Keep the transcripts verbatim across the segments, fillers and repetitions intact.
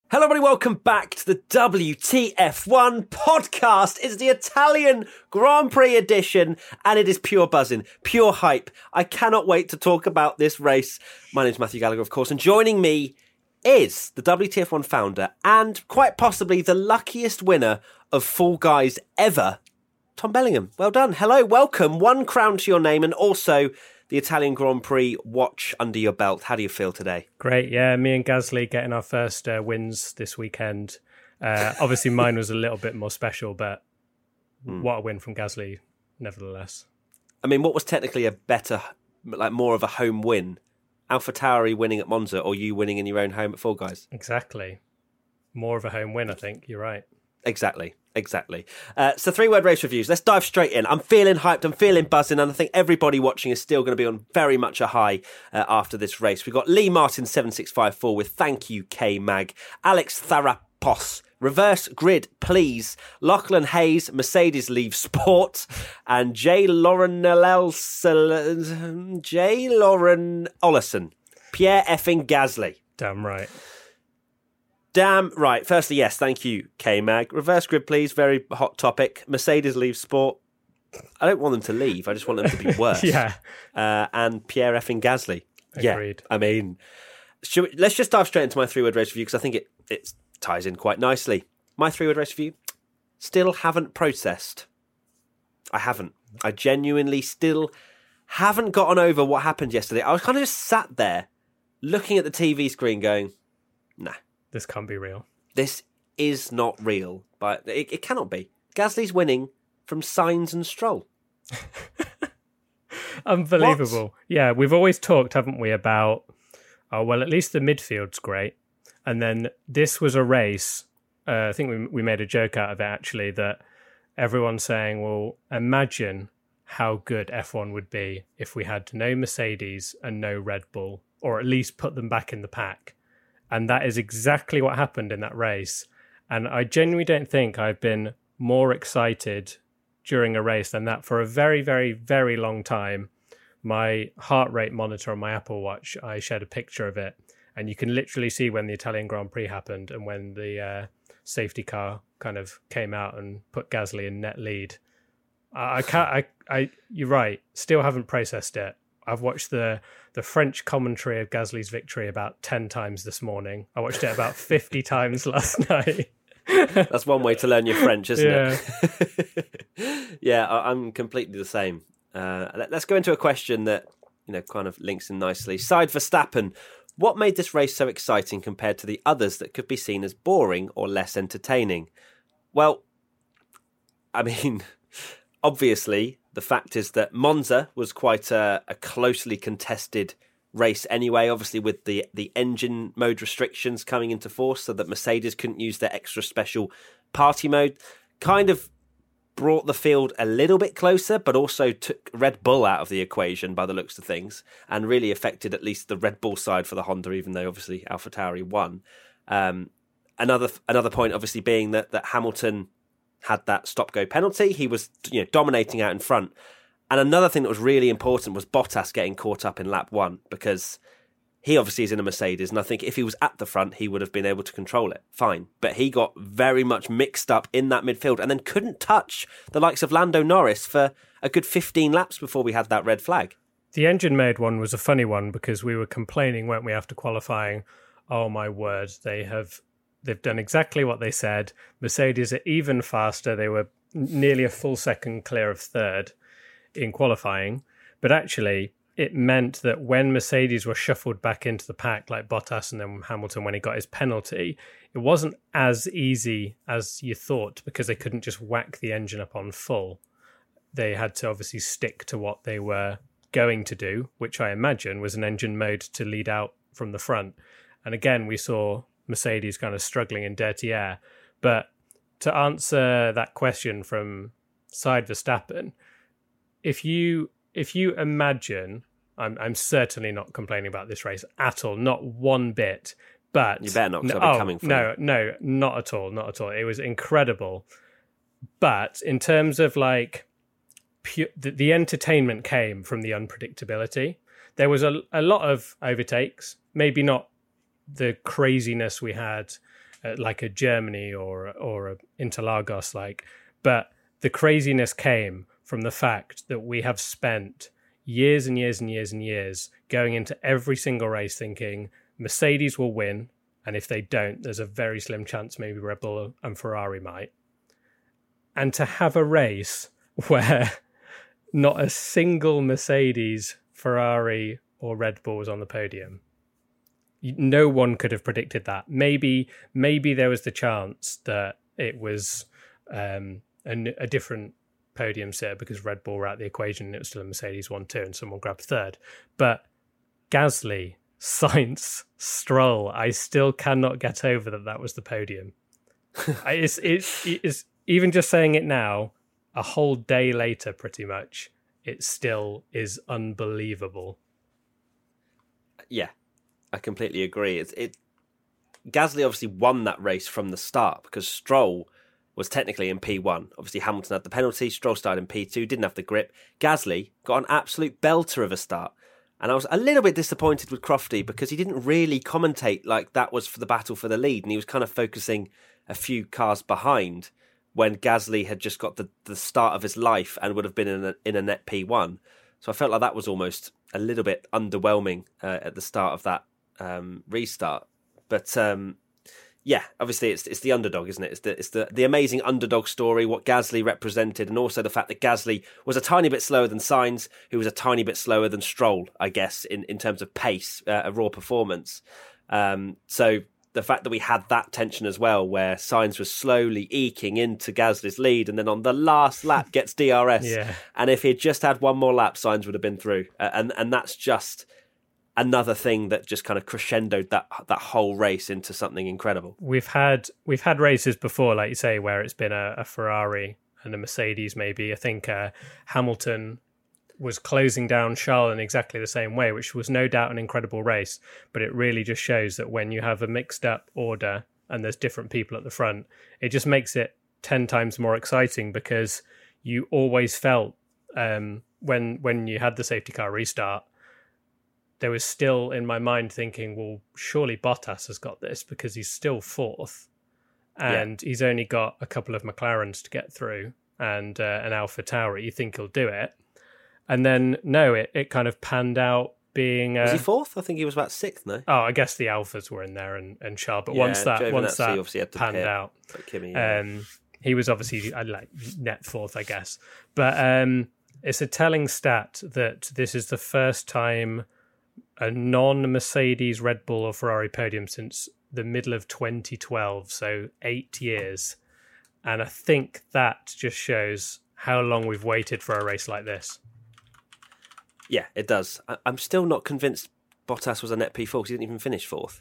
Hello everybody, welcome back to the W T F one podcast. It's the Italian Grand Prix edition and it is pure buzzing, pure hype. I cannot wait to talk about this race. My name's Matthew Gallagher, of course, and joining me is the W T F one founder and quite possibly the luckiest winner of Fall Guys ever, Tom Bellingham. Well done. Hello, welcome. One crown to your name and also the Italian Grand Prix watch under your belt. How do you feel today? Great, yeah. Me and Gasly getting our first uh, wins this weekend. Uh, obviously, mine was a little bit more special, but mm. what a win from Gasly, nevertheless. I mean, what was technically a better, like more of a home win? AlphaTauri winning at Monza or you winning in your own home at Fall Guys? Exactly. More of a home win, I think. You're right. Exactly. Exactly. Uh, so three-word race reviews. Let's dive straight in. I'm feeling hyped. I'm feeling buzzing. And I think everybody watching is still going to be on very much a high uh, after this race. We've got Lee Martin seven six five four with Thank You K-Mag. Alex Tharapos. Reverse grid, please. Lachlan Hayes, Mercedes leave sport. And J. Lauren J. Lauren Ollison. Pierre effing Gasly. Damn right. Damn right. Firstly, yes, thank you, K-Mag. Reverse grid, please. Very hot topic. Mercedes leave sport. I don't want them to leave. I just want them to be worse. yeah. Uh, and Pierre effing Gasly. Agreed. Yeah. I mean, should we, let's just dive straight into my three-word race review because I think it, it ties in quite nicely. My three-word race review, still haven't processed. I haven't. I genuinely still haven't gotten over what happened yesterday. I was kind of just sat there looking at the T V screen going, nah. This can't be real. This is not real, but it, it cannot be. Gasly's winning from Sainz and Stroll. Unbelievable. What? Yeah, we've always talked, haven't we, about, oh, well, at least the midfield's great. And then this was a race, uh, I think we, we made a joke out of it, actually, that everyone's saying, well, imagine how good F one would be if we had no Mercedes and no Red Bull, or at least put them back in the pack. And that is exactly what happened in that race. And I genuinely don't think I've been more excited during a race than that for a very, very, very long time. My heart rate monitor on my Apple Watch, I shared a picture of it. And you can literally see when the Italian Grand Prix happened and when the uh, safety car kind of came out and put Gasly in net lead. I, I can't, I, I, you're right, still haven't processed it. I've watched the the French commentary of Gasly's victory about ten times this morning. I watched it about fifty times last night. That's one way to learn your French, isn't yeah. it? yeah, I, I'm completely the same. Uh, let, let's go into a question that you know kind of links in nicely. Side Verstappen, what made this race so exciting compared to the others that could be seen as boring or less entertaining? Well, I mean, obviously, the fact is that Monza was quite a, a closely contested race anyway, obviously with the, the engine mode restrictions coming into force so that Mercedes couldn't use their extra special party mode. Kind of brought the field a little bit closer, but also took Red Bull out of the equation by the looks of things and really affected at least the Red Bull side for the Honda, even though obviously AlphaTauri won. Um, another another point obviously being that, that Hamilton had that stop-go penalty. He was you know, dominating out in front. And another thing that was really important was Bottas getting caught up in lap one because he obviously is in a Mercedes. And I think if he was at the front, he would have been able to control it. Fine. But he got very much mixed up in that midfield and then couldn't touch the likes of Lando Norris for a good fifteen laps before we had that red flag. The engine mode one was a funny one because we were complaining, weren't we, after qualifying? Oh, my word, they have... They've done exactly what they said. Mercedes are even faster. They were nearly a full second clear of third in qualifying. But actually, it meant that when Mercedes were shuffled back into the pack, like Bottas and then Hamilton when he got his penalty, it wasn't as easy as you thought because they couldn't just whack the engine up on full. They had to obviously stick to what they were going to do, which I imagine was an engine mode to lead out from the front. And again, we saw Mercedes kind of struggling in dirty air. But to answer that question from Side Verstappen, if you if you imagine, I'm I'm certainly not complaining about this race at all, not one bit. But you better not, because no, I'll be oh, coming for no, you. no, not at all, not at all. It was incredible. But in terms of like pure, the, the entertainment came from the unpredictability. There was a, a lot of overtakes, maybe not the craziness we had uh, like a Germany or or a Interlagos, like. But the craziness came from the fact that we have spent years and years and years and years going into every single race thinking Mercedes will win, and if they don't, there's a very slim chance maybe Red Bull and Ferrari might. And to have a race where not a single Mercedes, Ferrari, or Red Bull was on the podium, no one could have predicted that. Maybe, maybe there was the chance that it was um, a, a different podium sitter because Red Bull were out the equation and it was still a Mercedes one two and someone grabbed third. But Gasly, Sainz, Stroll, I still cannot get over that that was the podium. it's, it's, it's even just saying it now, a whole day later pretty much, it still is unbelievable. Yeah, I completely agree. It's, it Gasly obviously won that race from the start because Stroll was technically in P one. Obviously, Hamilton had the penalty. Stroll started in P two, didn't have the grip. Gasly got an absolute belter of a start. And I was a little bit disappointed with Crofty because he didn't really commentate like that was for the battle for the lead. And he was kind of focusing a few cars behind when Gasly had just got the, the start of his life and would have been in a, in a net P one. So I felt like that was almost a little bit underwhelming uh, at the start of that um, restart. But um, yeah, obviously it's it's the underdog, isn't it? It's the it's the, the amazing underdog story, what Gasly represented, and also the fact that Gasly was a tiny bit slower than Sainz, who was a tiny bit slower than Stroll, I guess, in, in terms of pace, uh, a raw performance. Um, so the fact that we had that tension as well, where Sainz was slowly eking into Gasly's lead, and then on the last lap gets D R S. Yeah. And if he'd just had one more lap, Sainz would have been through. Uh, and and that's just another thing that just kind of crescendoed that that whole race into something incredible. We've had we've had races before, like you say, where it's been a, a Ferrari and a Mercedes. Maybe I think uh, Hamilton was closing down Charles in exactly the same way, which was no doubt an incredible race. But it really just shows that when you have a mixed up order and there's different people at the front, it just makes it ten times more exciting because you always felt um, when when you had the safety car restart, there was still in my mind thinking, well, surely Bottas has got this because he's still fourth and yeah. he's only got a couple of McLarens to get through and uh, an AlphaTauri. You think he'll do it. And then, no, it, it kind of panned out being... Uh, was he fourth? I think he was about sixth, no? Oh, I guess the Alphas were in there and, and Charles. But yeah, once that Giovinazzi once that obviously had to panned pit, out, Kimi, yeah. um, he was obviously uh, like net fourth, I guess. But um, it's a telling stat that this is the first time a non-Mercedes, Red Bull or Ferrari podium since the middle of twenty twelve, so eight years. And I think that just shows how long we've waited for a race like this. Yeah, it does. I- I'm still not convinced Bottas was a net P four because he didn't even finish fourth.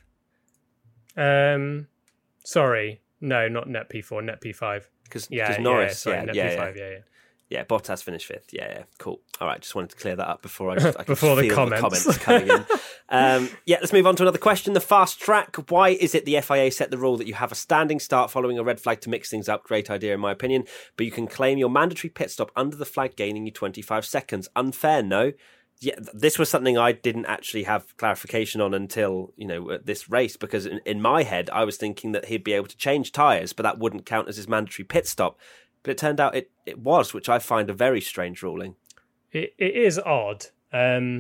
Um, sorry, no, not net P four, net P five. Because yeah, Norris, yeah, sorry, yeah, net yeah, P five, yeah. yeah, yeah. Yeah, Bottas finished fifth. Yeah, yeah, cool. All right, just wanted to clear that up before I, just, I could Before the feel comments. the comments coming in. Um, yeah, let's move on to another question. The fast track. Why is it the F I A set the rule that you have a standing start following a red flag to mix things up? Great idea, in my opinion. But you can claim your mandatory pit stop under the flag, gaining you twenty-five seconds. Unfair, no? Yeah, this was something I didn't actually have clarification on until, you know, at this race, because in, in my head, I was thinking that he'd be able to change tyres, but that wouldn't count as his mandatory pit stop. But it turned out it, it was, which I find a very strange ruling. It, it is odd. Um,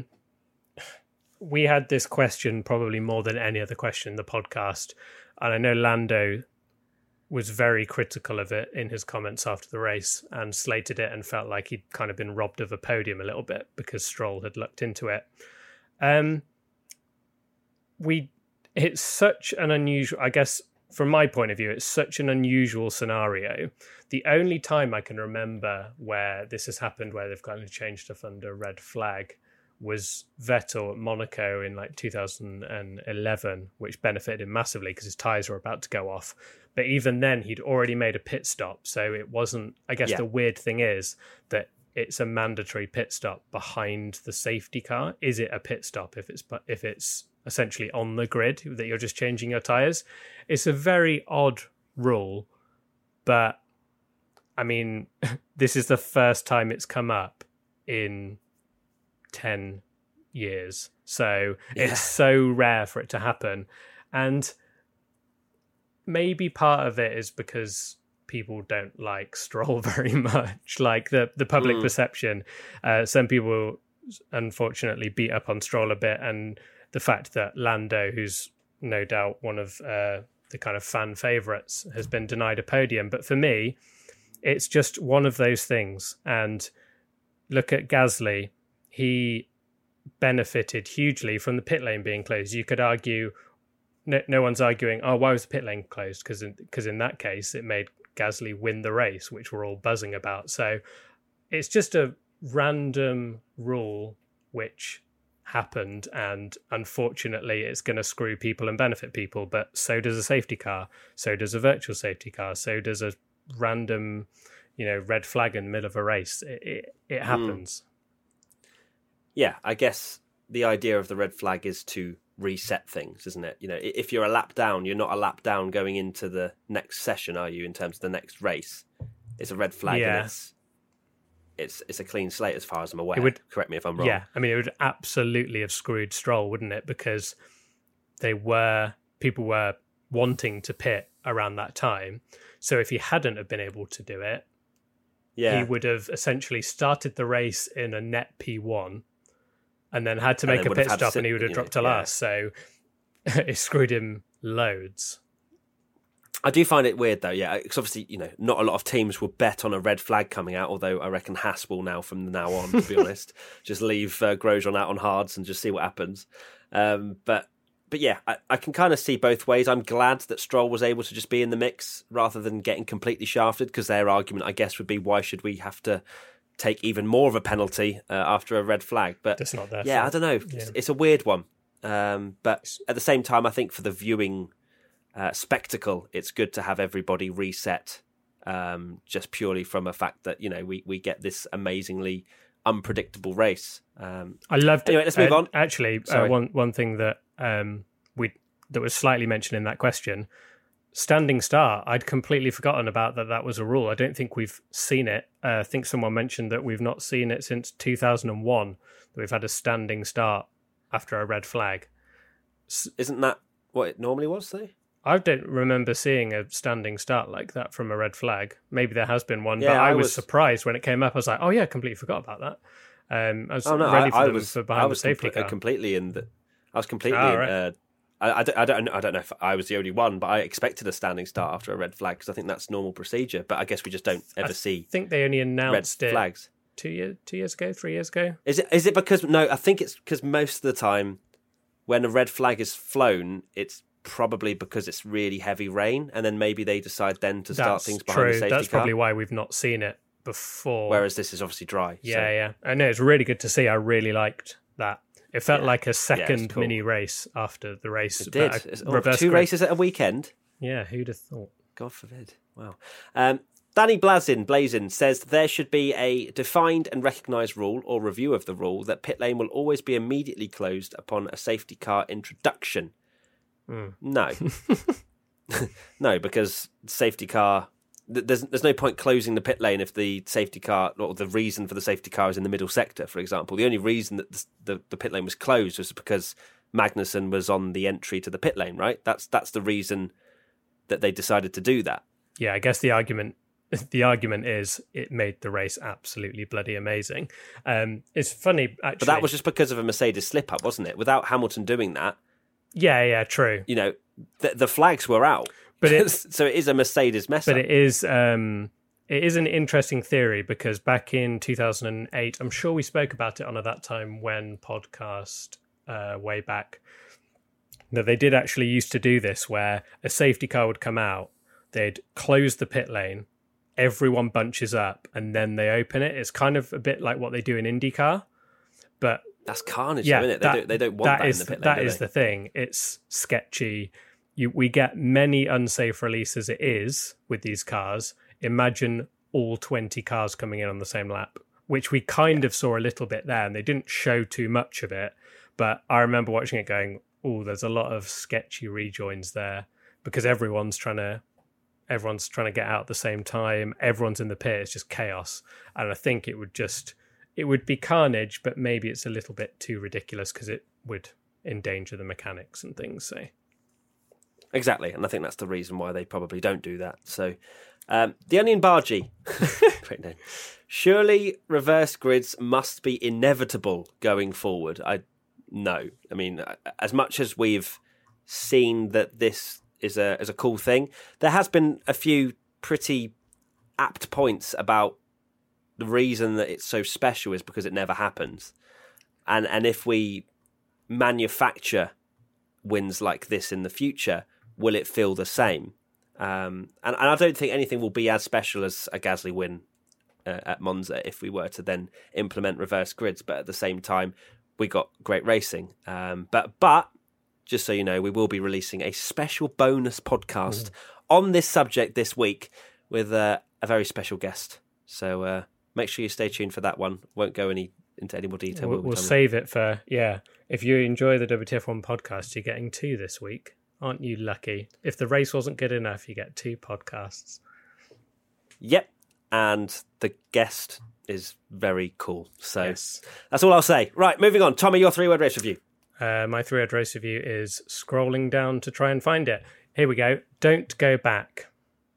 we had this question probably more than any other question in the podcast. And I know Lando was very critical of it in his comments after the race and slated it and felt like he'd kind of been robbed of a podium a little bit because Stroll had looked into it. Um, we, it's such an unusual, I guess, from my point of view, it's such an unusual scenario. The only time I can remember where this has happened, where they've kind of changed stuff under red flag, was Vettel at Monaco in like two thousand eleven, which benefited him massively because his tyres were about to go off. But even then, he'd already made a pit stop. So it wasn't, I guess yeah. the weird thing is that it's a mandatory pit stop behind the safety car. Is it a pit stop if it's if it's essentially on the grid that you're just changing your tyres? It's a very odd rule, but I mean, this is the first time it's come up in ten years. So yeah. It's so rare for it to happen. And maybe part of it is because people don't like Stroll very much, like the the public mm. perception. Uh, some people unfortunately beat up on Stroll a bit, and the fact that Lando, who's no doubt one of uh, the kind of fan favourites, has been denied a podium. But for me, it's just one of those things. And look at Gasly. He benefited hugely from the pit lane being closed. You could argue, no, no one's arguing, oh, why was the pit lane closed? Because in, because in that case, it made Gasly win the race, which we're all buzzing about. So it's just a random rule which happened, and unfortunately it's going to screw people and benefit people, but so does a safety car, so does a virtual safety car, so does a random, you know, red flag in the middle of a race. It, it, it happens. Mm. Yeah, I guess the idea of the red flag is to reset things, isn't it? You know, if you're a lap down, you're not a lap down going into the next session, are you, in terms of the next race? It's a red flag, yeah. and it's It's it's a clean slate as far as I'm aware. It would, correct me if I'm wrong. Yeah, I mean, it would absolutely have screwed Stroll, wouldn't it? Because they were people were wanting to pit around that time. So if he hadn't have been able to do it, yeah. he would have essentially started the race in a net P one and then had to And make then a would pit have had stop, to and he sit- would have you dropped know, to yeah. last. So it screwed him loads. I do find it weird though, yeah, because obviously, you know, not a lot of teams will bet on a red flag coming out, although I reckon Haas will now from now on, to be honest. Just leave uh, Grosjean out on hards and just see what happens. Um, but but yeah, I, I can kind of see both ways. I'm glad that Stroll was able to just be in the mix rather than getting completely shafted, because their argument, I guess, would be, why should we have to take even more of a penalty uh, after a red flag? But That's not their yeah, fault. I don't know. Yeah. It's, it's a weird one. Um, but at the same time, I think for the viewing Uh, spectacle, it's good to have everybody reset, um, just purely from a fact that, you know, we, we get this amazingly unpredictable race. Um, I loved anyway, it. let's move Uh, on. Actually, uh, Sorry. one one thing that um, we that was slightly mentioned in that question, standing start. I'd completely forgotten about that. That was a rule. I don't think we've seen it. Uh, I think someone mentioned that we've not seen it since two thousand one. That we've had a standing start after a red flag. Isn't that what it normally was, though? I don't remember seeing a standing start like that from a red flag. Maybe there has been one, Yeah, but I, I was, was- surprised when it came up. I was like, "Oh yeah, I completely forgot about that." Um, I was Oh no, ready I, for I them was for I behind was the safety com- car. completely in the. I was completely. Oh, in, right. uh, I, I, don't, I don't I don't know if I was the only one, but I expected a standing start after a red flag, because I think that's normal procedure. But I guess we just don't ever I see I think they only red announced it flags. two years, two years ago, three years ago. Is it? Is it because no? I think it's because most of the time, when a red flag is flown, it's probably because it's really heavy rain, and then maybe they decide then to start That's things behind true. the safety That's car. probably why we've not seen it before. Whereas this is obviously dry. yeah, so. yeah, I know, it's really good to see. I really liked that. It felt Yeah. like a second cool. mini race after the race. It did. but a It's- oh, reverse two grid. races at a weekend. Yeah, who'd have thought? God forbid. Wow. Um, Danny Blazin, Blazin says there should be a defined and recognised rule or review of the rule that pit lane will always be immediately closed upon a safety car introduction. Mm. No. No, because safety car, th- there's there's no point closing the pit lane if the safety car, or the reason for the safety car is in the middle sector, for example. The only reason that the, the, the pit lane was closed was because Magnussen was on the entry to the pit lane, right? That's that's the reason that they decided to do that. Yeah, I guess the argument the argument is it made the race absolutely bloody amazing. Um, it's funny, actually. But that was just because of a Mercedes slip up, wasn't it? Without Hamilton doing that, yeah, yeah, true. you know, the, the flags were out. But it's so it is a Mercedes mess but up. it is um, it is an interesting theory, because back in two thousand eight, I'm sure we spoke about it on a That Time When podcast uh, way back, that they did actually used to do this, where a safety car would come out, they'd close the pit lane, everyone bunches up, and then they open it. It's kind of a bit like what they do in IndyCar, but That's carnage, yeah, isn't it? They, that, don't, they don't want that that, is in the pit lane, that do is they? the thing. It's sketchy. You, we get many unsafe releases. It is with these cars. Imagine all twenty cars coming in on the same lap, which we kind of saw a little bit there, and they didn't show too much of it. But I remember watching it going, "Oh, there's a lot of sketchy rejoins there," because everyone's trying to everyone's trying to get out at the same time. Everyone's in the pit. It's just chaos, and I think it would just it would be carnage, but maybe it's a little bit too ridiculous because it would endanger the mechanics and things. So. Exactly, and I think that's the reason why they probably don't do that. So, um, the Onion Bargy, great name. Surely reverse grids must be inevitable going forward. I no, I mean, as much as we've seen that this is a is a cool thing, there has been a few pretty apt points about the reason that it's so special is because it never happens, and and if we manufacture wins like this in the future, will it feel the same? Um, and, and I don't think anything will be as special as a Gasly win uh, at Monza if we were to then implement reverse grids. But at the same time, we got great racing. Um, but but just so you know, we will be releasing a special bonus podcast mm. on this subject this week with uh, a very special guest. So uh, make sure you stay tuned for that one. Won't go any into any more detail. We'll, we'll save it for, yeah. If you enjoy the W T F one podcast, you're getting two this week. Aren't you lucky? If the race wasn't good enough, you get two podcasts. Yep. And the guest is very cool. So yes. That's all I'll say. Right, moving on. Tommy, your three-word race review. Uh, my three-word race review is scrolling down to try and find it. Here we go. Don't go back.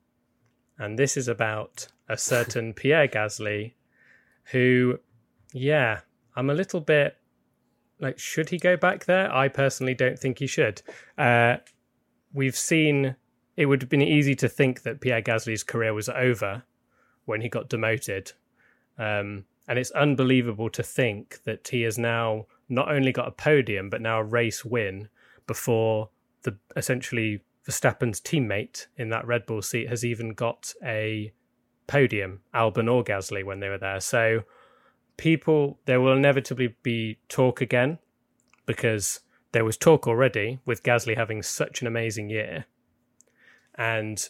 And this is about a certain Pierre Gasly who, yeah, I'm a little bit like, should he go back there? I personally don't think he should. Uh, we've seen, it would have been easy to think that Pierre Gasly's career was over when he got demoted. Um, and it's unbelievable to think that he has now not only got a podium, but now a race win before the essentially Verstappen's teammate in that Red Bull seat has even got a podium, Albon or Gasly, when they were there. So people, there will inevitably be talk again, because there was talk already with Gasly having such an amazing year. And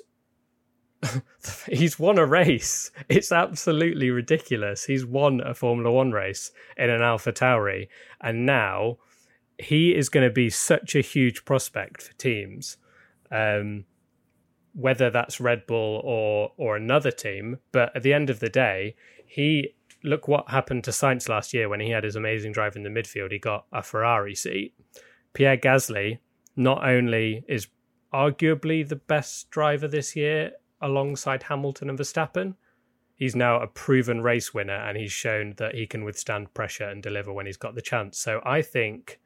he's won a race. It's absolutely ridiculous. He's won a Formula One race in an AlphaTauri, and now he is going to be such a huge prospect for teams, um, whether that's Red Bull or or another team. But at the end of the day, he look what happened to Sainz last year when he had his amazing drive in the midfield. He got a Ferrari seat. Pierre Gasly not only is arguably the best driver this year alongside Hamilton and Verstappen, he's now a proven race winner, and he's shown that he can withstand pressure and deliver when he's got the chance. So I think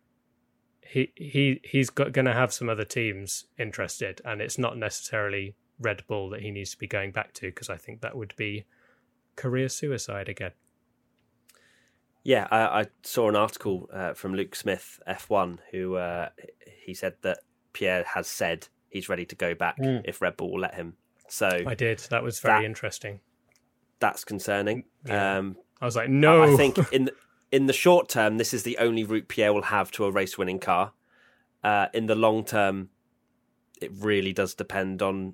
he he he's got going to have some other teams interested, and it's not necessarily Red Bull that he needs to be going back to, because I think that would be career suicide again. Yeah, I, I saw an article uh, from Luke Smith, F one, who uh, he said that Pierre has said he's ready to go back mm. if Red Bull will let him. So I did. That was very that, interesting. That's concerning. Yeah. Um, I was like, no. I, I think in the, in the short term, this is the only route Pierre will have to a race-winning car. Uh, in the long term, it really does depend on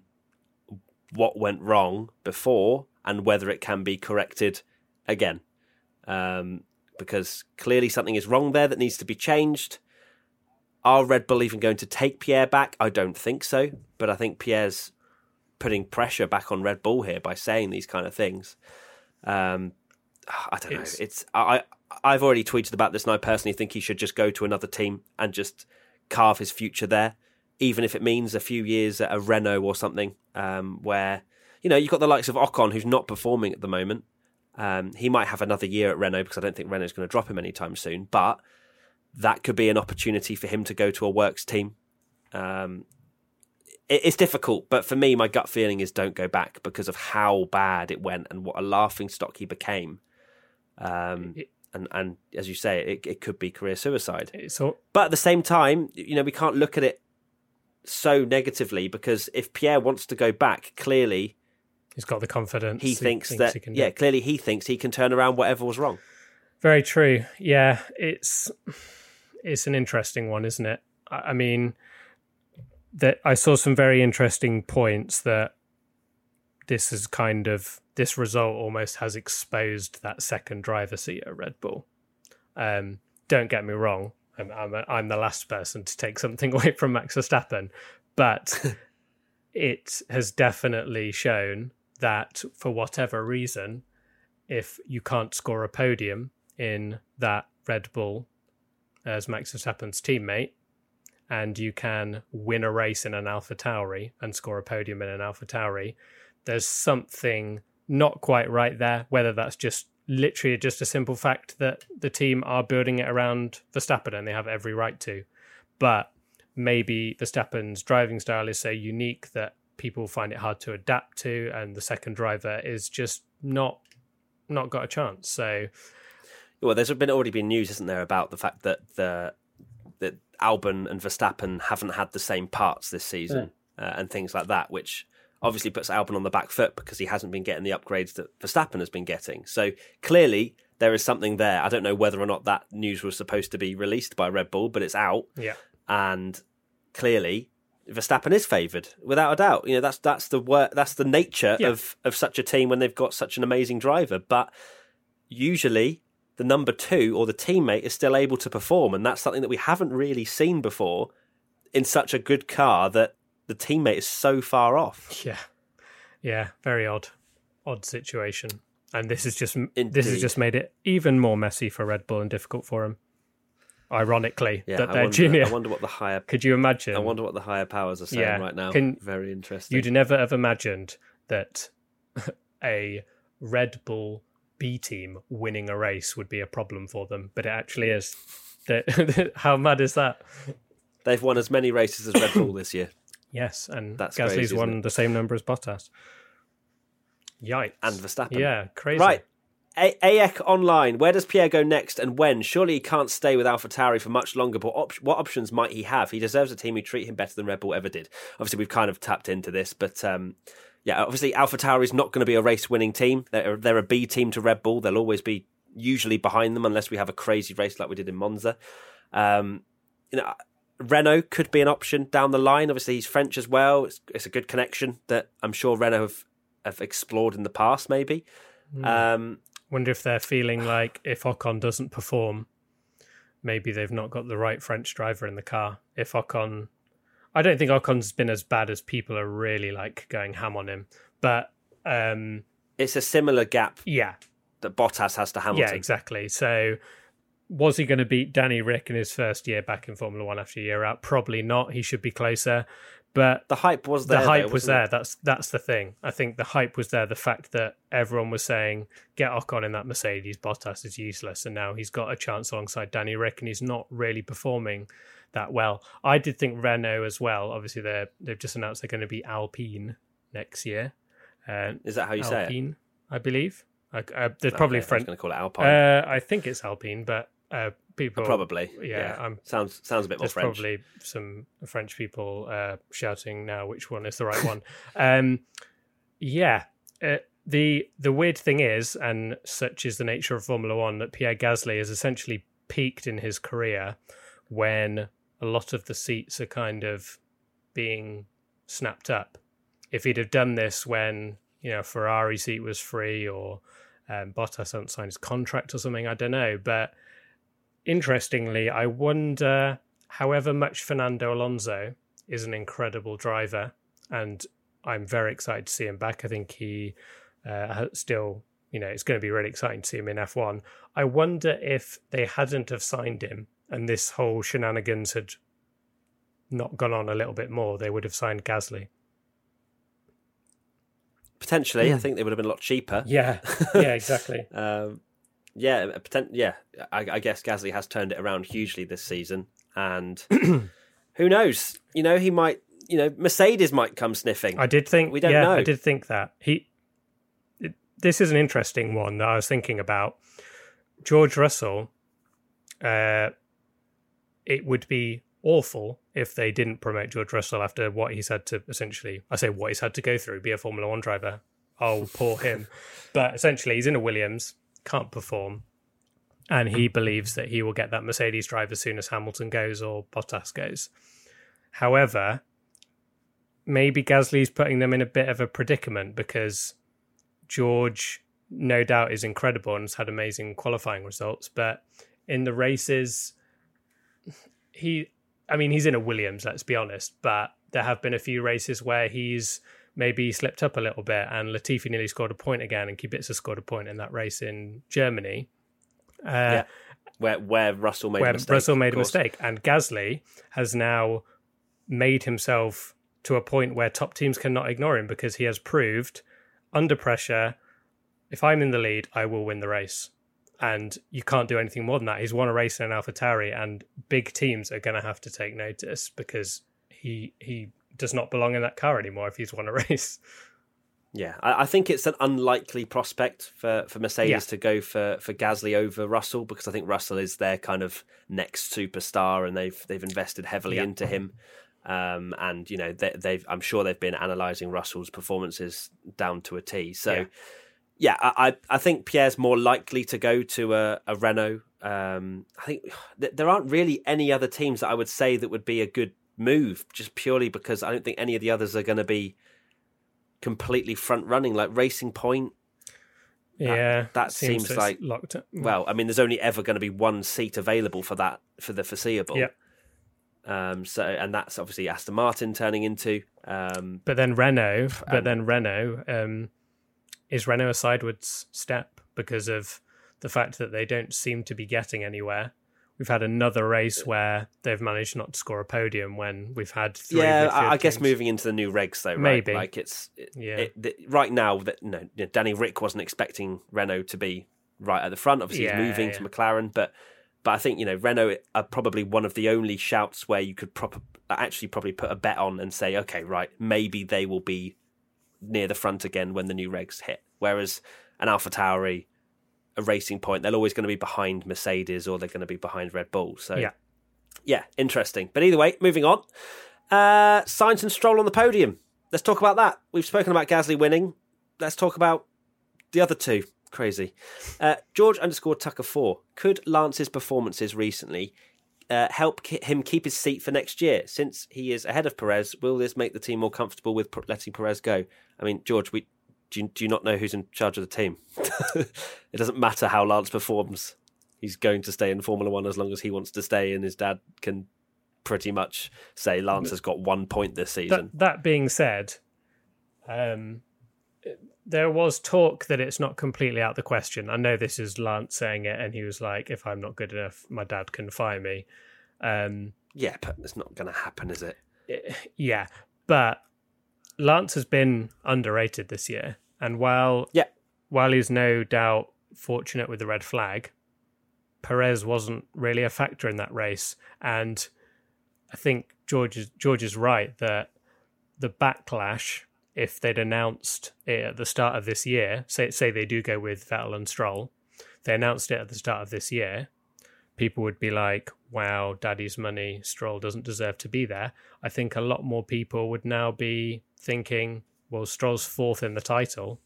what went wrong before and whether it can be corrected again. Um, because clearly something is wrong there that needs to be changed. Are Red Bull even going to take Pierre back? I don't think so. But I think Pierre's putting pressure back on Red Bull here by saying these kind of things. Um, I don't it's... know. It's I, I've already tweeted about this, and I personally think he should just go to another team and just carve his future there, even if it means a few years at a Renault or something, um, where, you know, you've got the likes of Ocon, who's not performing at the moment. Um, he might have another year at Renault, because I don't think Renault's going to drop him anytime soon, but that could be an opportunity for him to go to a works team. Um, it, it's difficult, but for me, my gut feeling is don't go back, because of how bad it went and what a laughingstock he became. Um, it, and, and as you say, it, it could be career suicide. All... But at the same time, you know, we can't look at it so negatively, because if Pierre wants to go back, clearly he's got the confidence. He, he thinks, thinks that, he can yeah, do. clearly he thinks he can turn around whatever was wrong. Very true. Yeah, it's it's an interesting one, isn't it? I mean, that I saw some very interesting points that this is kind of, this result almost has exposed that second driver seat at Red Bull. Um, don't get me wrong, I'm I'm, a, I'm the last person to take something away from Max Verstappen, but it has definitely shown that for whatever reason, if you can't score a podium in that Red Bull as Max Verstappen's teammate, and you can win a race in an AlphaTauri and score a podium in an AlphaTauri, there's something not quite right there, whether that's just literally just a simple fact that the team are building it around Verstappen and they have every right to. But maybe Verstappen's driving style is so unique that people find it hard to adapt to, and the second driver is just not not got a chance. So, well, there's been already been news, isn't there, about the fact that the that Albon and Verstappen haven't had the same parts this season, yeah. uh, and things like that, which obviously puts Albon on the back foot because he hasn't been getting the upgrades that Verstappen has been getting. So clearly there is something there. I don't know whether or not that news was supposed to be released by Red Bull, but it's out. Yeah. And clearly Verstappen is favoured, without a doubt. You know, that's that's the work, that's the nature yeah. of, of such a team when they've got such an amazing driver. But usually the number two or the teammate is still able to perform, and that's something that we haven't really seen before in such a good car, that the teammate is so far off. Yeah, yeah, very odd, odd situation, and this is just Indeed. this has just made it even more messy for Red Bull and difficult for him. Ironically, yeah, that I they're wonder, junior. I wonder what the higher. Could you imagine? I wonder what the higher powers are saying yeah. right now. Can, very interesting. You'd never have imagined that a Red Bull B team winning a race would be a problem for them, but it actually is. How mad is that? They've won as many races as Red Bull this year. Yes, and That's Gasly's crazy, won the same number as Bottas. Yikes. And Verstappen. Yeah, crazy. Right. A- AEC Online, where does Pierre go next and when? Surely he can't stay with AlphaTauri for much longer, but op- what options might he have? He deserves a team who treat him better than Red Bull ever did. Obviously, we've kind of tapped into this, but um, yeah, obviously AlphaTauri is not going to be a race-winning team. They're, they're a B team to Red Bull. They'll always be usually behind them unless we have a crazy race like we did in Monza. Um, you know, Renault could be an option down the line. Obviously, he's French as well. It's, it's a good connection that I'm sure Renault have, have explored in the past, maybe. Mm. Um, Wonder if they're feeling like if Ocon doesn't perform, maybe they've not got the right French driver in the car. If Ocon... I don't think Ocon's been as bad as people are really like going ham on him, but... Um, it's a similar gap yeah. that Bottas has to Hamilton. Yeah, exactly. So... Was he going to beat Danny Rick in his first year back in Formula One after a year out? Probably not. He should be closer. But the hype was there. The hype though, was there. It? That's that's the thing. I think the hype was there. The fact that everyone was saying, get Ocon in that Mercedes, Bottas is useless. And now he's got a chance alongside Danny Rick and he's not really performing that well. I did think Renault as well. Obviously, they're, they've just announced they're going to be Alpine next year. Uh, is that how you Alpine, say it? Alpine, I believe. Uh, uh, there's okay, probably French. I was going to call it Alpine. Uh, I think it's Alpine, but... Uh, people probably yeah, yeah. Um, sounds sounds a bit more there's French. Probably some French people uh, shouting now which one is the right one. Um, yeah, uh, the the weird thing is, and such is the nature of Formula One, that Pierre Gasly has essentially peaked in his career when a lot of the seats are kind of being snapped up. If he'd have done this when, you know, Ferrari seat was free or um, Bottas hadn't signed his contract or something, I don't know, but interestingly, I wonder, however much Fernando Alonso is an incredible driver, and I'm very excited to see him back. I think he uh, still, you know, it's going to be really exciting to see him in F one. I wonder if they hadn't have signed him and this whole shenanigans had not gone on a little bit more, they would have signed Gasly. Potentially, mm. I think they would have been a lot cheaper. Yeah, yeah, exactly. um, Yeah, potent, yeah. I, I guess Gasly has turned it around hugely this season, and who knows? You know, he might. You know, Mercedes might come sniffing. I did think. We don't yeah, know. I did think that he. It, this is an interesting one that I was thinking about. George Russell. Uh, it would be awful if they didn't promote George Russell after what he's had to essentially. I say what he's had to go through. Be a Formula One driver. Oh, poor him. But essentially, he's in a Williams. Can't perform, and he believes that he will get that Mercedes drive as soon as Hamilton goes or Bottas goes. However, maybe Gasly's putting them in a bit of a predicament because George, no doubt, is incredible and has had amazing qualifying results, but in the races, he, I mean, he's in a Williams, let's be honest, but there have been a few races where he's maybe slipped up a little bit, and Latifi nearly scored a point again, and Kubica scored a point in that race in Germany. Uh, yeah. where where Russell made where a mistake. Russell made of a course. mistake, and Gasly has now made himself to a point where top teams cannot ignore him because he has proved under pressure, if I'm in the lead, I will win the race. And you can't do anything more than that. He's won a race in an AlphaTauri, and big teams are going to have to take notice because he he does not belong in that car anymore if he's won a race. Yeah, I, I think it's an unlikely prospect for, for Mercedes Yeah. to go for, for Gasly over Russell, because I think Russell is their kind of next superstar, and they've they've invested heavily Yeah. into him. Um, and you know they, they've I'm sure they've been analysing Russell's performances down to a T. So. Yeah. Yeah, I I think Pierre's more likely to go to a, a Renault. Um, I think th- there aren't really any other teams that I would say that would be a good move, just purely because I don't think any of the others are going to be completely front running. Like Racing Point, Yeah, that seems it's like- locked up. well, I mean, there's only ever going to be one seat available for that for the foreseeable. Yeah. Um. So, and that's obviously Aston Martin turning into. Um. But then Renault, but and- then Renault, um, is Renault a sideways step because of the fact that they don't seem to be getting anywhere? We've had another race where they've managed not to score a podium when we've had three. Yeah, midfield I, I guess teams. moving into the new regs though, right? Maybe. Like it's it, Yeah. it, the, right now that no, you know, Danny Rick wasn't expecting Renault to be right at the front. Obviously, Yeah, he's moving yeah. to McLaren, but but I think you know Renault are probably one of the only shouts where you could proper actually probably put a bet on and say, okay, right, maybe they will be near the front again when the new regs hit. Whereas an AlphaTauri, a Racing Point, they're always going to be behind Mercedes or they're going to be behind Red Bull. So, Yeah. yeah, interesting. But either way, moving on. Uh, Sainz and Stroll on the podium. Let's talk about that. We've spoken about Gasly winning. Let's talk about the other two. Crazy. Uh, George underscore Tucker four. Could Lance's performances recently uh, help ki- him keep his seat for next year? Since he is ahead of Perez, will this make the team more comfortable with p- letting Perez go? I mean, George, we do you, do you not know who's in charge of the team? It doesn't matter how Lance performs. He's going to stay in Formula One as long as he wants to stay, and his dad can pretty much say Lance has got one point this season. That, that being said, um, there was talk that it's not completely out the question. I know this is Lance saying it, and he was like, if I'm not good enough, my dad can fire me. Um, Yeah, but it's not going to happen, is it? yeah, but Lance has been underrated this year. And while, Yeah. while he's no doubt fortunate with the red flag, Perez wasn't really a factor in that race. And I think George is, George is right that the backlash, if they'd announced it at the start of this year, say say they do go with Vettel and Stroll, they announced it at the start of this year, people would be like, wow, daddy's money, Stroll doesn't deserve to be there. I think a lot more people would now be thinking, well, Stroll's fourth in the title,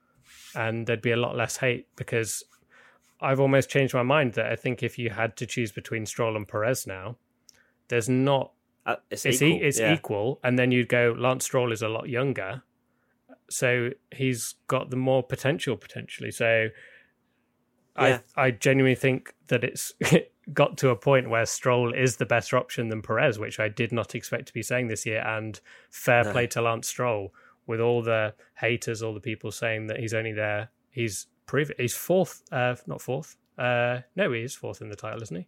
and there'd be a lot less hate, because I've almost changed my mind that I think if you had to choose between Stroll and Perez now, there's not Uh, it's it's equal. e- it's yeah. equal, and then you'd go Lance Stroll is a lot younger, so he's got the more potential potentially. So Yeah. I I genuinely think that it's got to a point where Stroll is the better option than Perez, which I did not expect to be saying this year. And fair No. play to Lance Stroll, with all the haters, all the people saying that he's only there. He's proven he's fourth, uh, not fourth. Uh, no, he is fourth in the title, isn't he?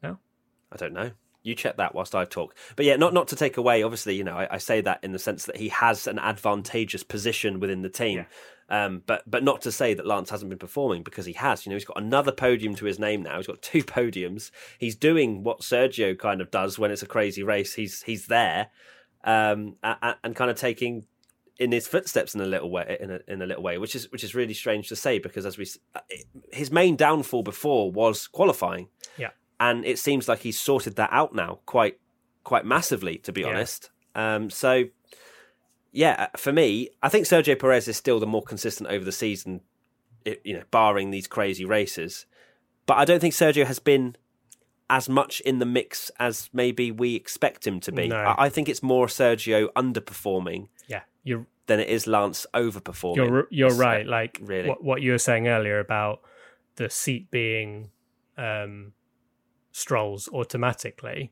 I don't know. You check that whilst I talk. But yeah, not not to take away, obviously, you know, I, I say that in the sense that he has an advantageous position within the team. Um, but but not to say that Lance hasn't been performing, because he has. You know, he's got another podium to his name now. He's got two podiums. He's doing what Sergio kind of does when it's a crazy race. He's he's there, um, and, and kind of taking in his footsteps in a little way, in a in a little way, which is which is really strange to say, because as we his main downfall before was qualifying. Yeah. And it seems like he's sorted that out now quite quite massively, to be Yeah. honest. Um, so, yeah, for me, I think Sergio Perez is still the more consistent over the season, it, you know, barring these crazy races. But I don't think Sergio has been as much in the mix as maybe we expect him to be. No. I, I think it's more Sergio underperforming Yeah, you're than it is Lance overperforming. You're you're So, right. Like really. what what you were saying earlier about the seat being um, Stroll's automatically.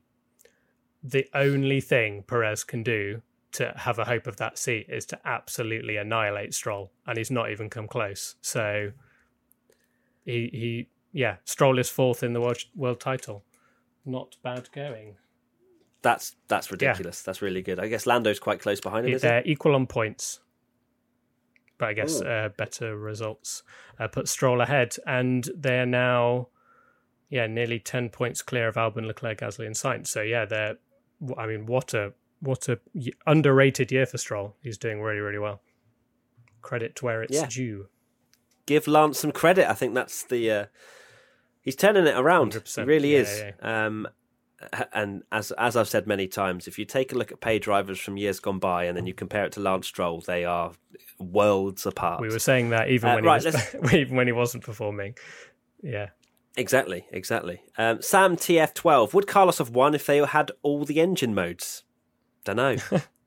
The only thing Perez can do to have a hope of that seat is to absolutely annihilate Stroll, and he's not even come close. So he he yeah, Stroll is fourth in the world, world title. Not bad going. That's that's ridiculous. Yeah. That's really good. I guess Lando's quite close behind him, is They're it? equal on points. But I guess uh, better results uh, put Stroll ahead. And they're now, yeah, nearly ten points clear of Albon, Leclerc, Gasly and Sainz. So, yeah, they're, I mean, what a what a underrated year for Stroll. He's doing really, really well. Credit to where it's yeah. due. Give Lance some credit. I think that's the... Uh, he's turning it around. one hundred percent. He really yeah, is. Yeah. Um, and as as I've said many times, if you take a look at pay drivers from years gone by and then you compare it to Lance Stroll, they are worlds apart. We were saying that even uh, when right, he was, even when he wasn't performing. Yeah. Exactly, exactly. Um, Sam T F twelve, would Carlos have won if they had all the engine modes? Don't know.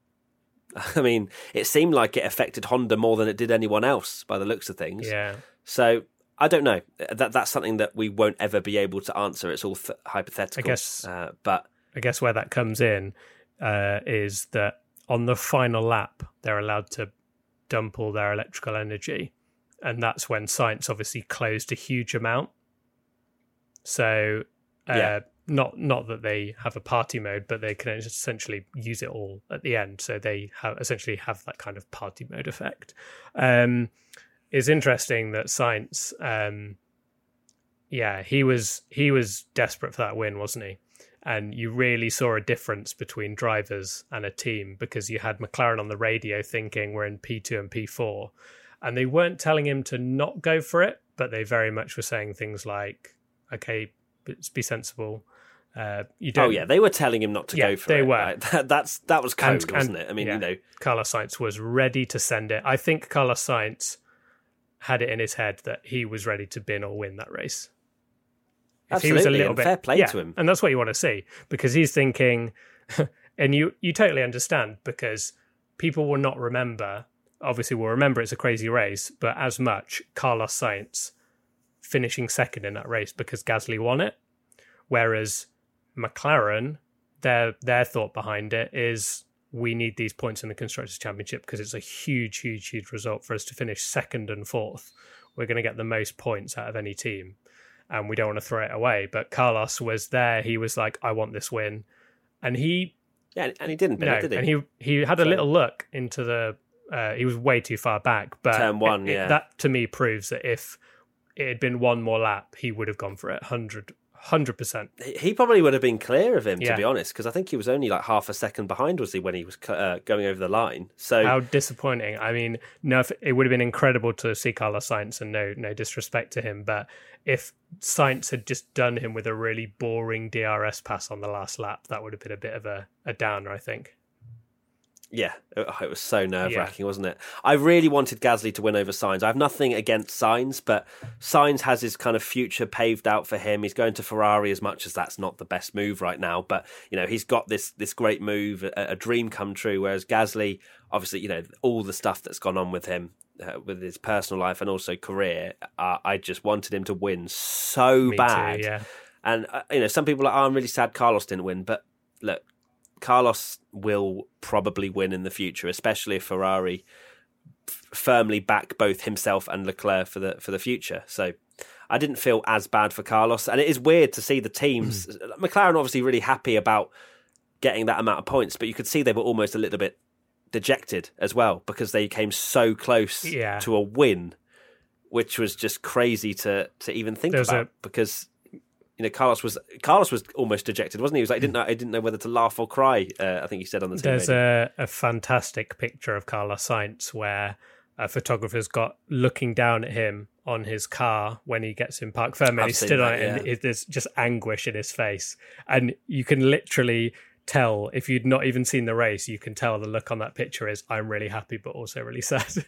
I mean, it seemed like it affected Honda more than it did anyone else by the looks of things. Yeah. So I don't know. That that's something that we won't ever be able to answer. It's all th- hypothetical. I guess. Uh, but I guess where that comes in uh, is that on the final lap they're allowed to dump all their electrical energy, and that's when Sainz obviously closed a huge amount. So, uh, yeah. not not that they have a party mode, but they can essentially use it all at the end. So they have essentially have that kind of party mode effect. Um, it's interesting that Sainz, um, yeah, he was he was desperate for that win, wasn't he? And you really saw a difference between drivers and a team, because you had McLaren on the radio thinking we're in P two and P four, and they weren't telling him to not go for it, but they very much were saying things like, okay, be sensible. Uh, you don't. Oh yeah, they were telling him not to yeah, go for they it. were. Right? That, that's that was code, and, wasn't and, it? I mean, yeah, you know, Carlos Sainz was ready to send it. I think Carlos Sainz had it in his head that he was ready to bin or win that race. If absolutely, he was a little and bit, fair play yeah, to him. And that's what you want to see, because he's thinking, and you you totally understand, because people will not remember. Obviously, will remember it's a crazy race, but as much Carlos Sainz finishing second in that race because Gasly won it. Whereas McLaren, their their thought behind it is, we need these points in the Constructors' Championship because it's a huge, huge, huge result for us to finish second and fourth. We're going to get the most points out of any team, and we don't want to throw it away. But Carlos was there. He was like, I want this win. And he... Yeah, and he didn't, no, it, did he? And he, he had a so, little look into the... Uh, he was way too far back. But turn one, it, it, yeah. that, to me, proves that if it had been one more lap, he would have gone for it one hundred percent. one hundred percent. He probably would have been clear of him, yeah. to be honest, because I think he was only like half a second behind, was he, when he was uh, going over the line? So how disappointing. I mean, no, if, it would have been incredible to see Carlos Sainz, and no, no disrespect to him, but if Sainz had just done him with a really boring D R S pass on the last lap, that would have been a bit of a, a downer, I think. Yeah, it was so nerve-wracking, yeah. wasn't it? I really wanted Gasly to win over Sainz. I have nothing against Sainz, but Sainz has his kind of future paved out for him. He's going to Ferrari, as much as that's not the best move right now. But, you know, he's got this this great move, a, a dream come true, whereas Gasly, obviously, you know, all the stuff that's gone on with him, uh, with his personal life and also career, uh, I just wanted him to win so Me bad. Too, yeah. And, uh, you know, some people are like, oh, I'm really sad Carlos didn't win, but look, Carlos will probably win in the future, especially if Ferrari f- firmly back both himself and Leclerc for the for the future. So I didn't feel as bad for Carlos, and it is weird to see the teams. McLaren obviously really happy about getting that amount of points, but you could see they were almost a little bit dejected as well because they came so close yeah. to a win, which was just crazy to to even think There's about a... because. You know, Carlos was Carlos was almost dejected, wasn't he? He was like, I didn't know, I didn't know whether to laugh or cry. Uh, I think he said on the. There's a, a fantastic picture of Carlos Sainz where a photographer's got looking down at him on his car when he gets in Parc Fermé. He stood on it, yeah. and it, there's just anguish in his face, and you can literally tell if you'd not even seen the race, you can tell the look on that picture is I'm really happy, but also really sad.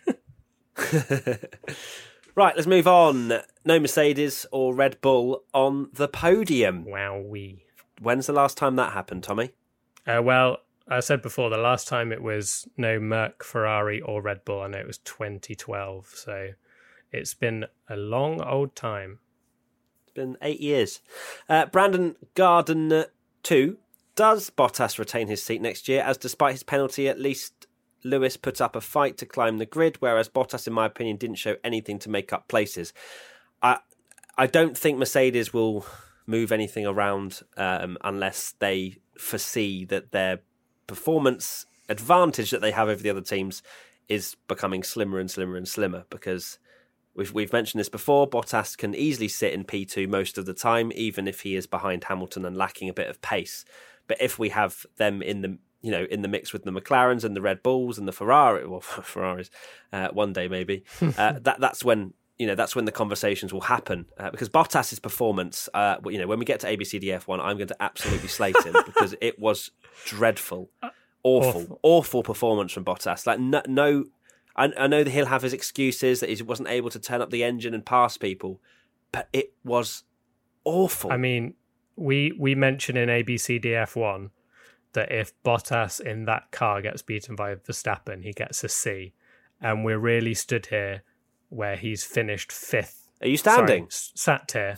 Right, let's move on. No Mercedes or Red Bull on the podium. Wowee. When's the last time that happened, Tommy? Uh, well, I said before, the last time it was no Merc, Ferrari or Red Bull. I know it was twenty twelve, so it's been a long old time. It's been eight years. Uh, Brandon Garden two. Does Bottas retain his seat next year, as despite his penalty, at least Lewis put up a fight to climb the grid, whereas Bottas, in my opinion, didn't show anything to make up places. I I don't think Mercedes will move anything around um, unless they foresee that their performance advantage that they have over the other teams is becoming slimmer and slimmer and slimmer, because we've we've mentioned this before. Bottas can easily sit in P two most of the time, even if he is behind Hamilton and lacking a bit of pace. But if we have them in the you know in the mix with the McLarens and the Red Bulls and the Ferrari, well, Ferraris, uh, one day maybe, uh, that that's when you know that's when the conversations will happen. Uh, because Bottas's performance, uh, you know, when we get to A B C D F one, I'm going to absolutely slate him because it was dreadful. Awful, awful, awful performance from Bottas. Like no, no I, I know that he'll have his excuses that he wasn't able to turn up the engine and pass people, but it was awful. I mean, we we mentioned in A B C D F one that if Bottas in that car gets beaten by Verstappen, he gets a C, and we're really stood here where he's finished fifth. Are you standing? Sorry, sat here.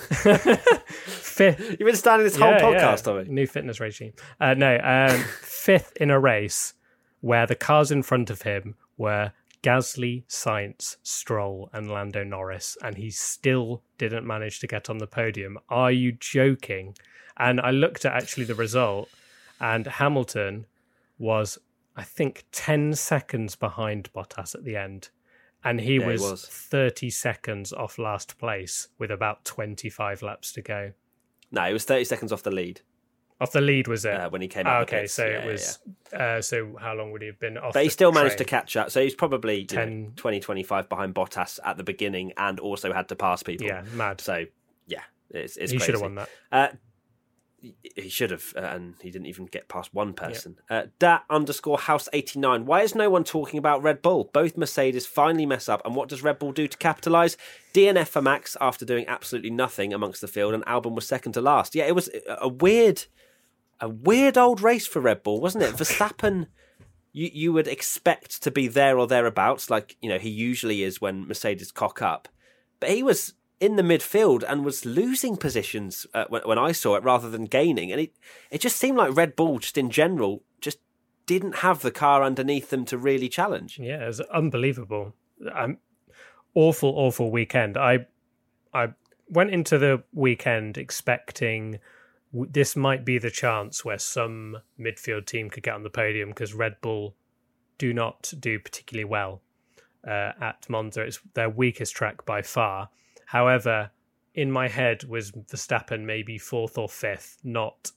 Fifth. You've been standing this whole yeah, podcast, yeah. Tommy. New fitness regime. Uh, no, um, fifth in a race where the cars in front of him were Gasly, Sainz, Stroll, and Lando Norris, and he still didn't manage to get on the podium. Are you joking? And I looked at actually the result, and Hamilton was, I think, ten seconds behind Bottas at the end. And he, yeah, was he was thirty seconds off last place with about twenty-five laps to go. No, it was thirty seconds off the lead. Off the lead, was it? Uh, when he came oh, out. Okay, pits. so yeah, it was. Yeah. Uh, so how long would he have been off? But he the still managed train? to catch up. So he's probably ten, you know, twenty, twenty-five behind Bottas at the beginning, and also had to pass people. Yeah, mad. So yeah, it's, it's he crazy. should have won that. Uh, He should have, uh, and he didn't even get past one person. Yep. Uh, Dat underscore House eighty-nine. Why is no one talking about Red Bull? Both Mercedes finally mess up, and what does Red Bull do to capitalise? D N F for Max after doing absolutely nothing amongst the field, and Albon was second to last. Yeah, it was a weird, a weird old race for Red Bull, wasn't it? Verstappen, you you would expect to be there or thereabouts, like you know he usually is when Mercedes cock up, but he was in the midfield and was losing positions uh, when, when I saw it rather than gaining. And it, it just seemed like Red Bull, just in general, just didn't have the car underneath them to really challenge. Yeah, it was unbelievable. Um, awful, awful weekend. I I went into the weekend expecting w- this might be the chance where some midfield team could get on the podium, because Red Bull do not do particularly well uh, at Monza. It's their weakest track by far. However, in my head was Verstappen maybe fourth or fifth, not,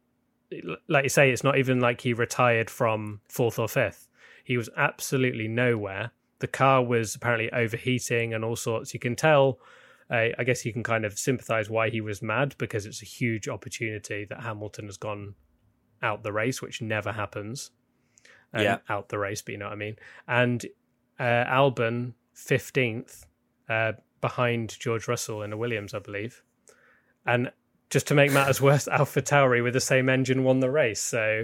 like you say, it's not even like he retired from fourth or fifth. He was absolutely nowhere. The car was apparently overheating and all sorts. You can tell, uh, I guess you can kind of sympathise why he was mad, because it's a huge opportunity that Hamilton has gone out the race, which never happens. Um, yeah. Out the race, but you know what I mean. And uh, Albon, fifteenth, uh, behind George Russell in a Williams, I believe. And just to make matters worse, AlphaTauri with the same engine won the race. So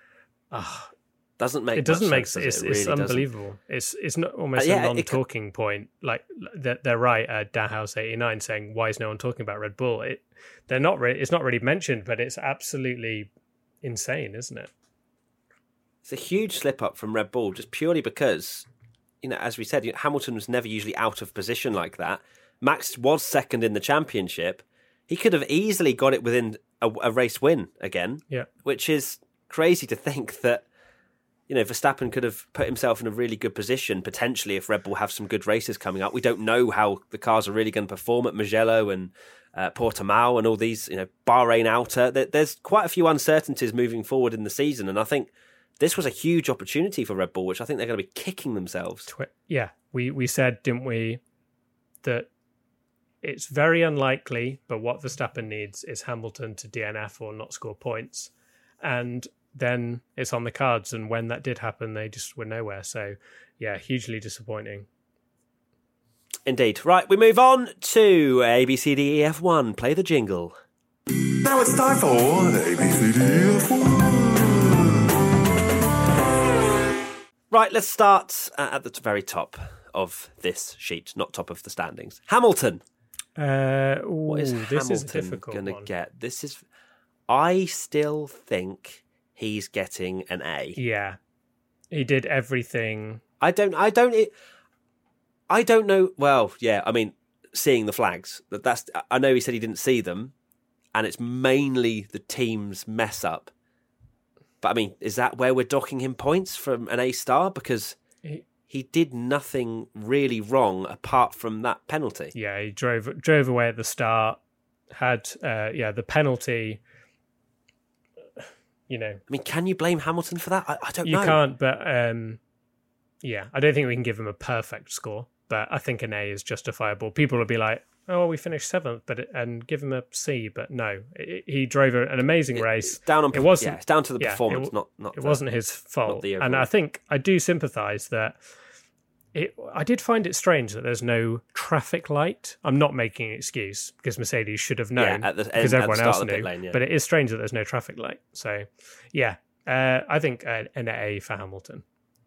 uh, doesn't make it doesn't make sense. it's, It it's really unbelievable. Doesn't. It's it's not almost uh, yeah, a non-talking it, point. Like they're, they're right. Uh, Dahouse eighty-nine saying, "Why is no one talking about Red Bull?" It they're not. Re- it's not really mentioned, but it's absolutely insane, isn't it? It's a huge slip up from Red Bull, just purely because, you know, as we said, you know, Hamilton was never usually out of position like that. Max was second in the championship. He could have easily got it within a, a race win again, yeah. Which is crazy to think that, you know, Verstappen could have put himself in a really good position, potentially, if Red Bull have some good races coming up. We don't know how the cars are really going to perform at Mugello and uh, Portimao and all these, you know, Bahrain Outer. There, there's quite a few uncertainties moving forward in the season, and I think this was a huge opportunity for Red Bull, which I think they're going to be kicking themselves. Yeah, we, we said, didn't we, that it's very unlikely, but what Verstappen needs is Hamilton to D N F or not score points. And then it's on the cards, and when that did happen, they just were nowhere. So, yeah, hugely disappointing. Indeed. Right, we move on to A B C D E F one. Play the jingle. Now it's time for A B C D E F one. Right, let's start uh, at the very top of this sheet, not top of the standings. Hamilton. Uh, ooh, what is this is a Hamilton difficult going to one. get? This is. I still think he's getting an A. Yeah, he did everything. I don't. I don't. It, I don't know. Well, yeah. I mean, seeing the flags. That that's. I know he said he didn't see them, and it's mainly the team's mess up. But I mean, is that where we're docking him points from an A star? Because he, he did nothing really wrong apart from that penalty. Yeah, he drove drove away at the start. Had uh, yeah the penalty. You know, I mean, can you blame Hamilton for that? I, I don't you know. You can't, but um, yeah, I don't think we can give him a perfect score. But I think an A is justifiable. People will be like, "Oh, we finished seventh," but it, and give him a C. But no, it, he drove a, an amazing it, race. It's down on, it wasn't. Yeah, it's down to the yeah, performance, it, not not. It the, wasn't his fault, the and I think I do sympathise that. It, I did find it strange that there's no traffic light. I'm not making an excuse because Mercedes should have known yeah, at the, because at everyone the start else of the knew. pit lane, yeah. But it is strange that there's no traffic light. So, yeah, uh, I think uh, an A for Hamilton.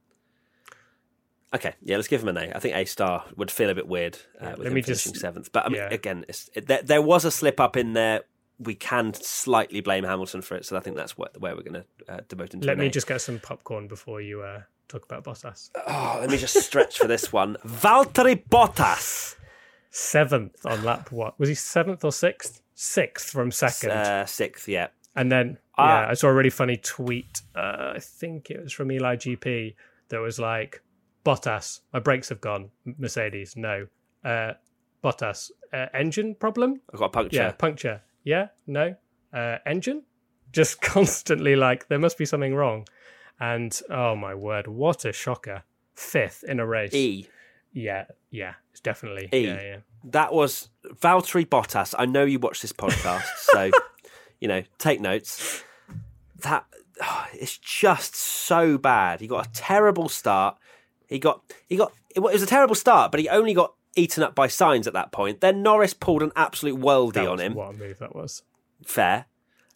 Okay, yeah, let's give him an A. I think A star would feel a bit weird uh, Yeah, with let him me finishing just- seventh. But I mean, yeah. again, it's, it, there, there was a slip up in there. We can slightly blame Hamilton for it, so I think that's what, where we're going to uh, devote him to Let an me A. just get some popcorn before you uh, talk about Bottas. Oh, let me just stretch for this one. Valtteri Bottas. Seventh on lap what? Was he seventh or sixth? Sixth from second. Uh, sixth, yeah. And then, Uh, yeah, I saw a really funny tweet. Uh, I think it was from Eli G P that was like, Bottas, my brakes have gone. Mercedes, no. Uh, Bottas, uh, engine problem? I've got a puncture. Yeah, puncture. Yeah, no. Uh, engine? Just constantly like, there must be something wrong. And, oh my word, what a shocker. Fifth in a race. E. Yeah, yeah, it's definitely. E. Yeah, yeah. That was Valtteri Bottas. I know you watch this podcast, so, you know, take notes. That oh, it's just so bad. He got a terrible start. He got, he got, it was a terrible start, but he only got eaten up by Sainz at that point. Then Norris pulled an absolute worldie That on was him. What a move that was. Fair.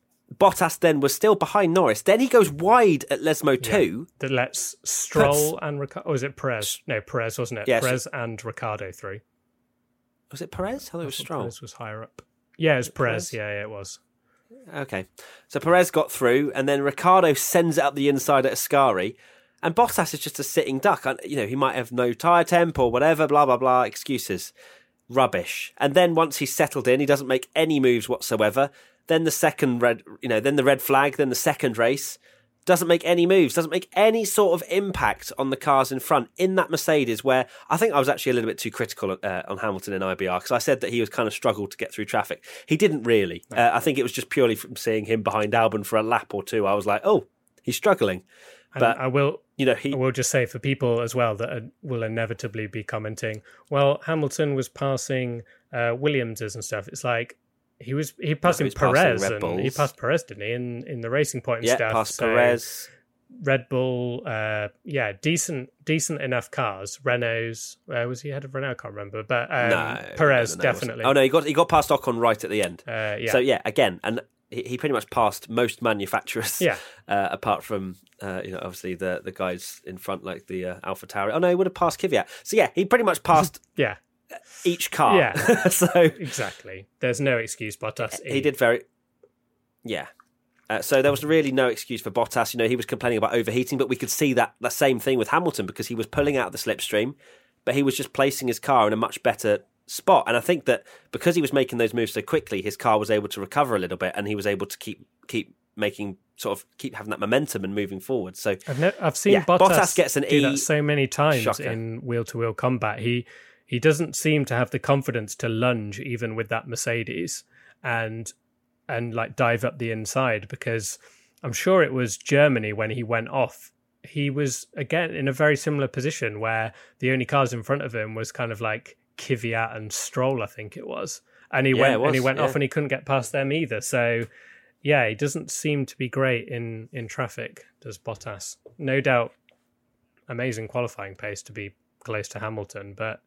Bottas then was still behind Norris. Then he goes wide at Lesmo two. That lets Stroll and Ricardo. Or was it Perez? No, Perez, wasn't it? Yes. Perez and Ricardo through. Was it Perez? I thought it was Stroll. Perez was higher up. Yeah, it was Perez. Perez? Yeah, yeah, it was. Okay. So Perez got through, and then Ricardo sends it up the inside at Ascari. And Bottas is just a sitting duck. You know, he might have no tyre temp or whatever, blah, blah, blah, excuses. Rubbish. And then once he's settled in, he doesn't make any moves whatsoever. Then the second red, you know, then the red flag, then the second race. Doesn't make any moves, doesn't make any sort of impact on the cars in front in that Mercedes, where I think I was actually a little bit too critical uh, on Hamilton in I B R because I said that he was kind of struggled to get through traffic. He didn't really. No. Uh, I think it was just purely from seeing him behind Albon for a lap or two. I was like, oh, he's struggling. And but I will, you know, he I will just say for people as well that are, will inevitably be commenting, well, Hamilton was passing uh, Williamses and stuff. It's like, He was he passed no, in he was Perez Red and Bulls. he passed Perez, didn't he, in, in the racing point and yeah, stuff. passed so Perez. Red Bull, uh, yeah, decent decent enough cars. Renault's, uh, was he ahead of Renault? I can't remember, but um, no, Perez no, no, definitely. Oh no, he got he got past Ocon right at the end. Uh, yeah. So yeah, again, and he, he pretty much passed most manufacturers. Yeah. Uh, apart from uh, you know, obviously the the guys in front like the uh, AlphaTauri. Oh no, he would have passed Kvyat. So yeah, he pretty much passed. yeah. Each car. Yeah. So exactly. There's no excuse, Bottas. he did very. Yeah. Uh, so there was really no excuse for Bottas. You know, he was complaining about overheating, but we could see that that same thing with Hamilton because he was pulling out of the slipstream, but he was just placing his car in a much better spot. And I think that because he was making those moves so quickly, his car was able to recover a little bit, and he was able to keep keep making sort of keep having that momentum and moving forward. So I've, ne- I've seen yeah, Bottas, Bottas gets an do E. that so many times Shocker. in wheel to wheel combat. He he doesn't seem to have the confidence to lunge even with that Mercedes and and like dive up the inside, because I'm sure it was Germany when he went off. He was again in a very similar position where the only cars in front of him was kind of like Kvyat and Stroll, I think it was, and he Yeah, went it was, and he went yeah. off and he couldn't get past them either. So yeah, he doesn't seem to be great in in traffic, does Bottas? No doubt, amazing qualifying pace to be close to Hamilton, but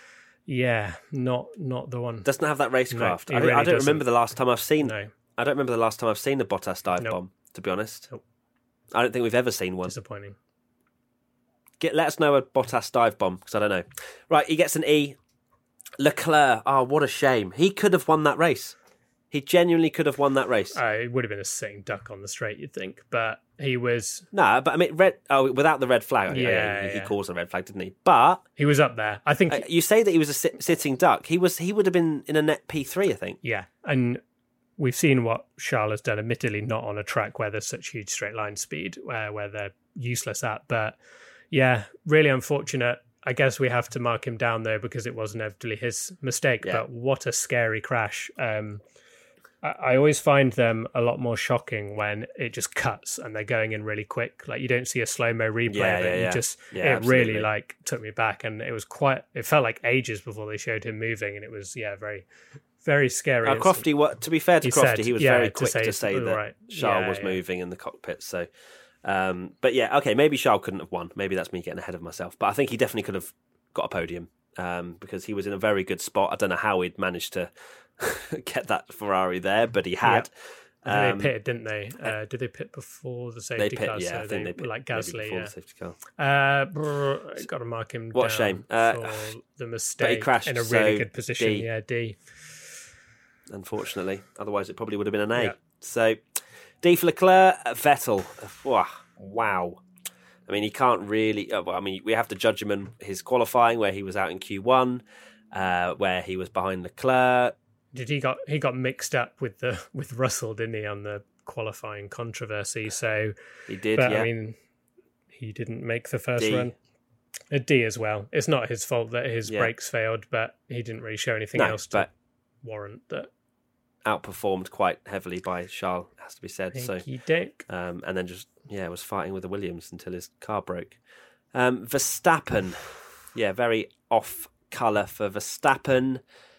yeah, not not the one. doesn't have that racecraft. No, he I, don't- really I don't doesn't. remember the last time I've seen. No, I don't remember the last time I've seen a Bottas dive Nope. bomb. To be honest, Nope. I don't think we've ever seen one. disappointing. Get let us know a Bottas dive bomb because I don't know. Right, he gets an E. Leclerc, oh, what a shame. He could have won that race. He genuinely could have won that race. Uh, it would have been a sitting duck on the straight, you'd think, but He was No, but I mean, red. Oh, without the red flag. Okay, Yeah, he, he yeah. caused a red flag, didn't he? But he was up there. I think. uh, you say that he was a sit- sitting duck. He was. He would have been in a net P three, I think. Yeah, and we've seen what Charles has done, admittedly not on a track where there's such huge straight line speed, where, where they're useless at. But yeah, really unfortunate. I guess we have to mark him down, though, because it was inevitably his mistake. Yeah. But what a scary crash. Um, I, I always find them a lot more shocking when it just cuts and they're going in really quick. Like, you don't see a slow-mo replay Yeah, of it. yeah, You yeah. just, Yeah, it absolutely. really, like, took me back. And it was quite, it felt like ages before they showed him moving. And it was, yeah, very, very scary. Uh, incident. Crofty, what, to be fair to He Crofty, said, he was yeah, very to quick say to it's say that right. Charles Yeah, was yeah. moving in the cockpit. So, um, but yeah, okay, maybe Charles couldn't have won. Maybe that's me getting ahead of myself. But I think he definitely could have got a podium um, because he was in a very good spot. I don't know how he'd managed to get that Ferrari there, but he had. I think Um, they pitted, didn't they? Uh, did they pit before the they safety pit, car? yeah, so I think they, they pit like maybe Gasly. before Yeah. the safety car. Uh, brr, got to mark him What a down shame. Uh, for the mistake. crashed, in a really so good position. D. Yeah, D. Unfortunately, otherwise it probably would have been an A. Yeah. So, D for Leclerc, Vettel. Wow. wow. I mean, he can't really. uh, Well, I mean, we have to judge him in his qualifying, where he was out in Q one, uh, where he was behind Leclerc. Did he got he got mixed up with the with Russell, didn't he, on the qualifying controversy? So, He did, but yeah. I mean, he didn't make the first D. run. A D as well. It's not his fault that his Yeah. brakes failed, but he didn't really show anything no, else to but warrant that. outperformed quite heavily by Charles, has to be said. So, He dick. um, and then just yeah, was fighting with the Williams until his car broke. Um, Verstappen, yeah, very off colour for Verstappen.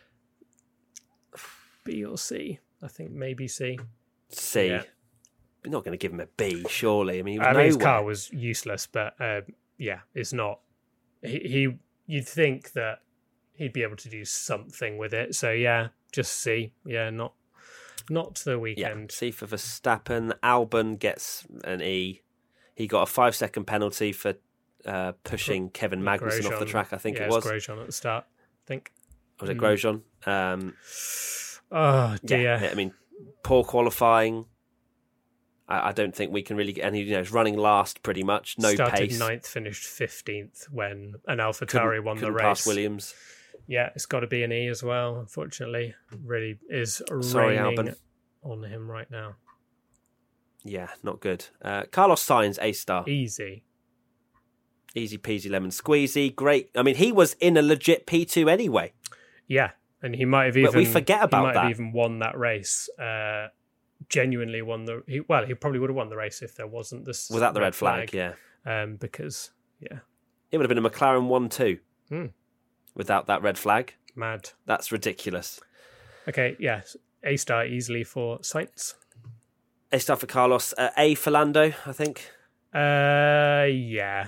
B or C? I think maybe C. C. Yeah. We're not going to give him a B, surely. I mean, he was I mean, his nowhere. car was useless, but uh, yeah, it's not. He, he, you'd think that he'd be able to do something with it. So yeah, just C. Yeah, not, not the Yeah, weekend. C for Verstappen. Albon gets an E. He got a five second penalty for uh, pushing Kevin Magnussen off the Grosjean. track. I think yeah, it was. Grosjean at the start. I think. Was it Mm. Grosjean? Um, Oh dear. yeah, I mean, poor qualifying. I, I don't think we can really get any. You know, it's running last pretty much. No Started pace. ninth, finished fifteenth when an AlphaTauri Couldn't- won the couldn't race. pass Williams. Yeah, it's got to be an E as well. Unfortunately, really is Sorry, raining Albon. on him right now. Yeah, not good. Uh, Carlos Sainz, A star. Easy. Easy peasy lemon squeezy. Great. I mean, he was in a legit P two anyway. Yeah, and he might have even. But we forget about he might that. have even won that race. Uh, genuinely won the. He, well, he probably would have won the race if there wasn't this Without the red flag, yeah. Um, because yeah, It would have been a McLaren one two Hmm. without that red flag. mad. That's ridiculous. Okay, yeah, A star easily for Sainz. A star for Carlos. Uh, A for Lando, I think. Uh, yeah.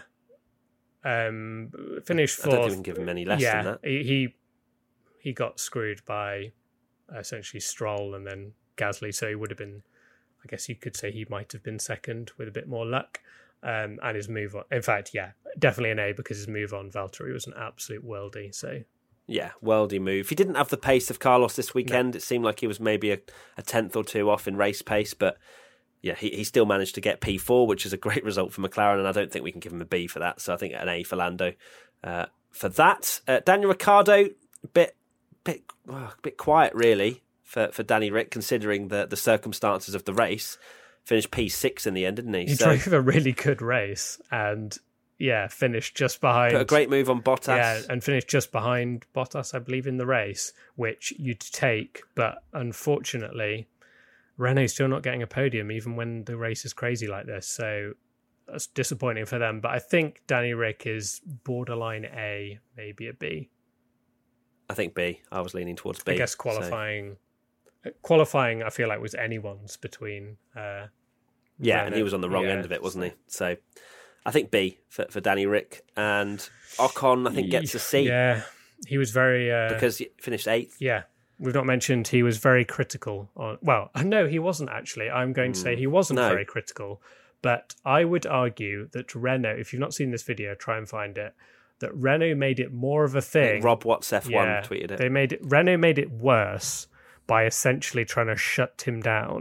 Um, finished I fourth. don't think we can give him any less yeah, than that. He, he he got screwed by essentially Stroll and then Gasly, so he would have been. I guess you could say he might have been second with a bit more luck. Um, and his move on. In fact, yeah, definitely an A because his move on Valtteri was an absolute worldie. So Yeah, worldy move. He didn't have the pace of Carlos this weekend. It seemed like he was maybe a, a tenth or two off in race pace, but yeah, he, he still managed to get P four, which is a great result for McLaren, and I don't think we can give him a B for that. So I think an A for Lando uh, for that. Uh, Daniel Ricciardo, bit bit oh, bit quiet really for, for Danny Rick, considering the, the circumstances of the race. Finished P six in the end, didn't he? he so drove a really good race and yeah, finished just behind. put a great move on Bottas. Yeah, and finished just behind Bottas, I believe, in the race, which you'd take. But unfortunately, Renault's still not getting a podium, even when the race is crazy like this. So that's disappointing for them. But I think Danny Rick is borderline A, maybe a B. I think B. I was leaning towards B. I guess so- qualifying, qualifying, I feel like was anyone's between. Uh, Yeah, Renault. and he was on the wrong Yeah, end of it, wasn't he? So I think B for, for Danny Rick. And Ocon, I think, gets a C Yeah, he was very uh, because he finished eighth. Yeah, we've not mentioned he was very critical on. Well, no, he wasn't actually. I'm going to say he wasn't no. very critical, but I would argue that Renault. If you've not seen this video, try and find it. That Renault made it more of a thing. Rob Watts F one Yeah, tweeted it. They made it. Renault made it worse by essentially trying to shut him down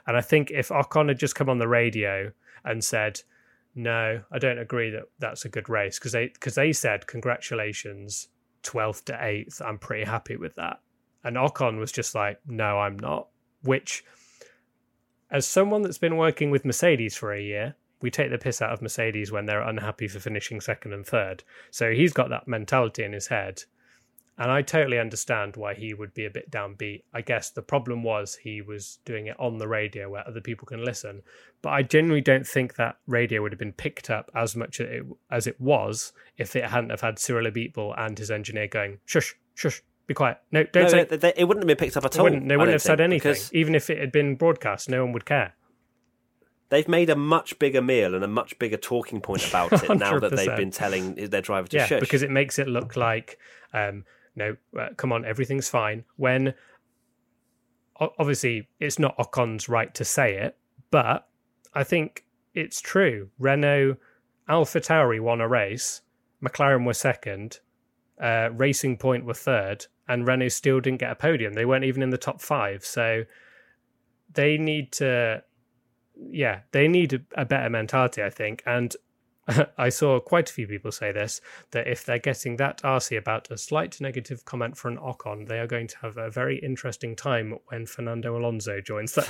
And I think if Ocon had just come on the radio and said, no, I don't agree that that's a good race, because they, cause they said, congratulations, twelfth to eighth, I'm pretty happy with that. And Ocon was just like, no, I'm not. Which, as someone that's been working with Mercedes for a year, we take the piss out of Mercedes when they're unhappy for finishing second and third. So he's got that mentality in his head. And I totally understand why he would be a bit downbeat. I guess the problem was he was doing it on the radio where other people can listen. But I genuinely don't think that radio would have been picked up as much as it, as it was if it hadn't have had Cyril Abiteboul and his engineer going, shush, shush, be quiet. No, don't no, say it. They, it wouldn't have been picked up at they all. Wouldn't, they wouldn't have said anything. Because even if it had been broadcast, no one would care. They've made a much bigger meal and a much bigger talking point about it now that they've been telling their driver to yeah, shush. Because it makes it look like, um, no, uh, come on, everything's fine. When, obviously, it's not Ocon's right to say it, but I think it's true. Renault, AlphaTauri won a race, McLaren were second, uh, Racing Point were third, and Renault still didn't get a podium. They weren't even in the top five. So they need to... Yeah, they need a, a better mentality, I think. And I saw quite a few people say this, that if they're getting that arsy about a slight negative comment for an Ocon, they are going to have a very interesting time when Fernando Alonso joins that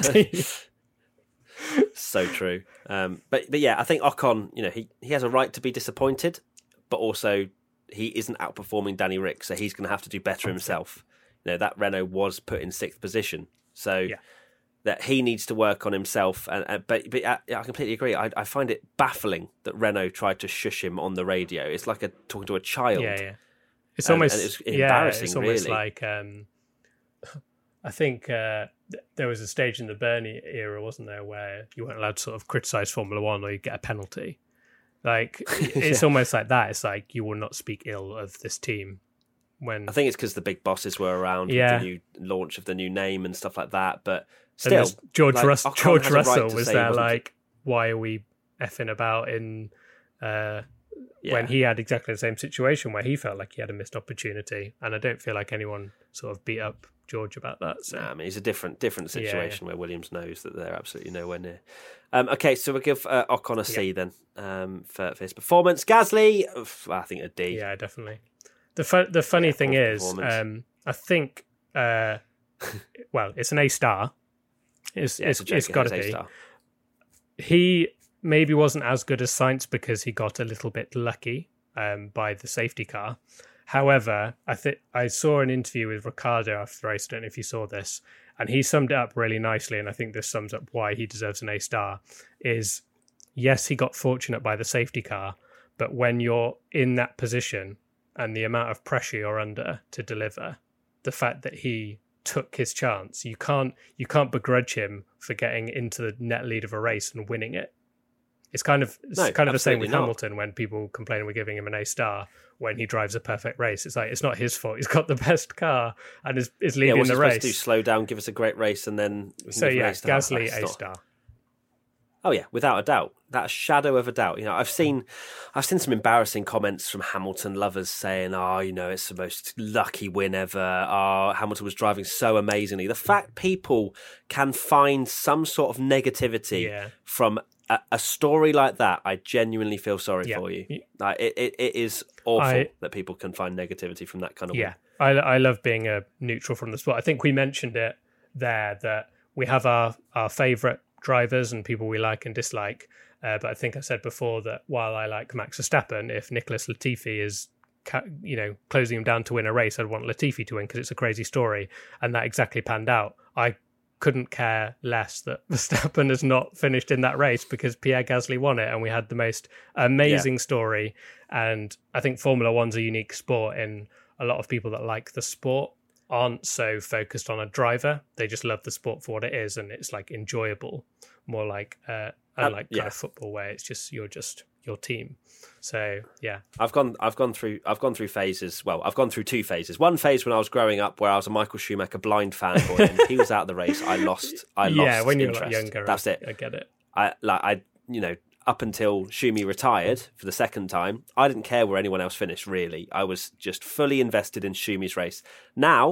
team. So true. Um, but but yeah, I think Ocon, you know, he, he has a right to be disappointed, but also he isn't outperforming Danny Rick, so he's going to have to do better himself. You know, that Renault was put in sixth position. So... Yeah. That he needs to work on himself, and, and but but I, I completely agree. I, I find it baffling that Renault tried to shush him on the radio. It's like a talking to a child. Yeah, yeah. It's and, almost and it's embarrassing. Yeah, it's almost really. like um, I think uh, th- there was a stage in the Bernie era, wasn't there, where you weren't allowed to sort of criticize Formula One or you get a penalty. Like it's yeah. almost like that. It's like you will not speak ill of this team. When I think it's because the big bosses were around yeah. with the new launch of the new name and stuff like that, but. Still, George, like, Rus- George Russell right was there like, why are we effing about in uh, yeah. when he had exactly the same situation where he felt like he had a missed opportunity. And I don't feel like anyone sort of beat up George about that. So. Nah, I mean, it's a different different situation yeah, yeah. where Williams knows that they're absolutely nowhere near. Um, okay, so we'll give uh, Ocon a C yeah. then um, for, for his performance. Gasly, I think a D. Yeah, definitely. The, fu- the funny yeah, thing is, um, I think, uh, well, it's an A star. It's, yeah, it's, it's, it's got to be. He maybe wasn't as good as Sainz because he got a little bit lucky um, by the safety car. However, I think I saw an interview with Ricciardo after the race. I don't know if you saw this, and he summed it up really nicely. And I think this sums up why he deserves an A star. Is yes, he got fortunate by the safety car, but when you're in that position and the amount of pressure you're under to deliver, the fact that he took his chance. You can't you can't begrudge him for getting into the net lead of a race and winning it. It's kind of it's no, kind of the same with not. Hamilton when people complain we're giving him an A star when he drives a perfect race. It's like it's not his fault. He's got the best car and is is leading yeah, what's the he race. Supposed to do? Slow down, give us a great race, and then we can so yeah, Gasly A star. Oh yeah, without a doubt, that shadow of a doubt. You know, I've seen, I've seen some embarrassing comments from Hamilton lovers saying, "Oh, you know, it's the most lucky win ever. Oh, Hamilton was driving so amazingly." The fact people can find some sort of negativity yeah. from a, a story like that, I genuinely feel sorry yeah. for you. Like it, it, it is awful I, that people can find negativity from that kind of. Yeah, win. I, I love being a neutral from the sport. I think we mentioned it there that we have our our favourite drivers and people we like and dislike, uh, but I think I said before that while I like Max Verstappen, if Nicholas Latifi is you know closing him down to win a race, I'd want Latifi to win because it's a crazy story, and that exactly panned out. I couldn't care less that Verstappen has not finished in that race because Pierre Gasly won it and we had the most amazing yeah. story. And I think Formula One's a unique sport in a lot of people that like the sport aren't so focused on a driver. They just love the sport for what it is, and it's like enjoyable, more like uh, unlike um, yeah. kind of football where it's just you're just your team. So yeah, I've gone I've gone through I've gone through phases. Well, I've gone through two phases. One phase when I was growing up, where I was a Michael Schumacher blind fanboy, and he was out of the race. I lost. I lost. Yeah, when you're interest. like younger, that's it. I get it. I like I you know. Up until Schumi retired for the second time, I didn't care where anyone else finished, really. I was just fully invested in Schumi's race. Now,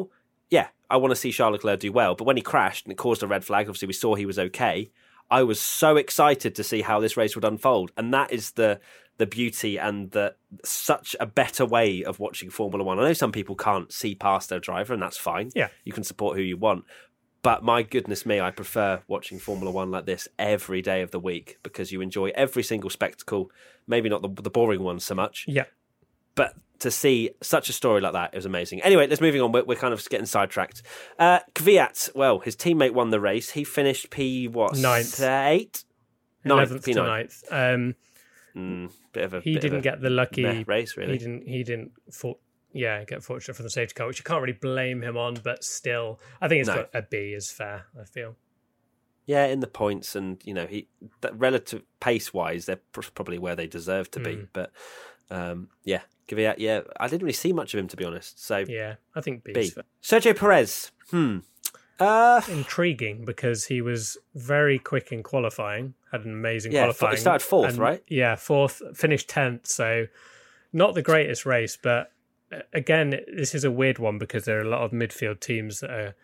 yeah, I want to see Charles Leclerc do well. But when he crashed and it caused a red flag, obviously we saw he was okay. I was so excited to see how this race would unfold. And that is the the beauty and the such a better way of watching Formula One. I know some people can't see past their driver, and that's fine. Yeah. You can support who you want. But my goodness me, I prefer watching Formula One like this every day of the week because you enjoy every single spectacle. Maybe not the, the boring ones so much. Yeah. But to see such a story like that, it was amazing. Anyway, let's moving on. We're, we're kind of getting sidetracked. Uh, Kvyat, well, his teammate won the race. He finished P what? Ninth. Uh, eight? Eleventh P to nine. ninth. Um, Mm, bit of a he bit didn't of a get the lucky meh race, really. He didn't. He didn't. For, yeah, get fortunate for the safety car, which you can't really blame him on. But still, I think it's No. got a B is fair. I feel. Yeah, in the points, and you know, he that relative pace wise, they're pr- probably where they deserve to be. Mm. But um, yeah, Kvyat, yeah, I didn't really see much of him to be honest. So Yeah, I think B, B. is fair. Sergio Perez, hmm, uh, Intriguing because he was very quick in qualifying. Had an amazing Yeah, qualifying. he started fourth, and- right? Yeah, fourth. Finished tenth. So not the greatest race, but uh, again, this is a weird one because there are a lot of midfield teams that are.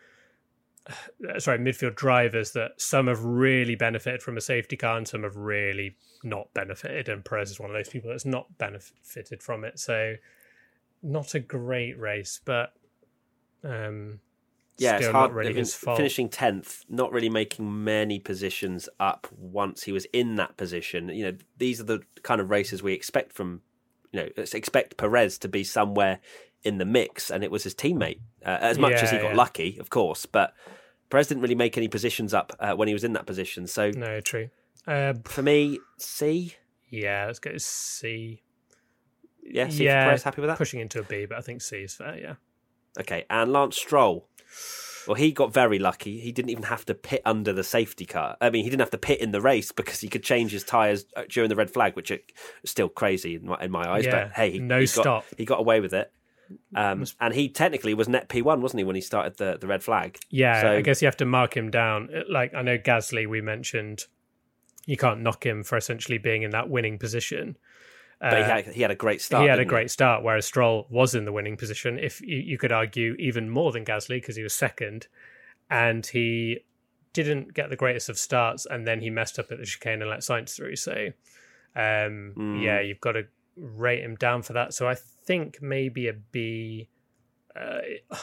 uh, Sorry, midfield drivers that some have really benefited from a safety car and some have really not benefited. And Perez is one of those people that's not benefited from it. So, not a great race, but um, yeah, still it's hard. not really I mean, his fault. finishing tenth, not really making many positions up once he was in that position. You know, these are the kind of races we expect from. You know, let's expect Perez to be somewhere in the mix, and it was his teammate. Uh, as much Yeah, as he got yeah. lucky, of course, but Perez didn't really make any positions up uh, when he was in that position. So No, true. Uh, for me, C. yeah, let's go C. Yeah, C yeah, for Perez. Happy with that? Pushing into a B, but I think C is fair. Yeah. Okay, and Lance Stroll. Well, he got very lucky. He didn't even have to pit under the safety car. I mean, he didn't have to pit in the race because he could change his tyres during the red flag, which is still crazy in my, in my eyes. Yeah, But hey, he, no he stop. Got, he got away with it. Um, and he technically was net P one, wasn't he, when he started the, the red flag? Yeah, So- I guess you have to mark him down. Like, I know Gasly, we mentioned, you can't knock him for essentially being in that winning position. But he Uh, had, he had a great start. he had a didn't great start, whereas Stroll was in the winning position. If you, you could argue even more than Gasly because he was second, and he didn't get the greatest of starts, and then he messed up at the chicane and let Sainz through. So, um, Mm. yeah, you've got to rate him down for that. So I think maybe a B. Uh,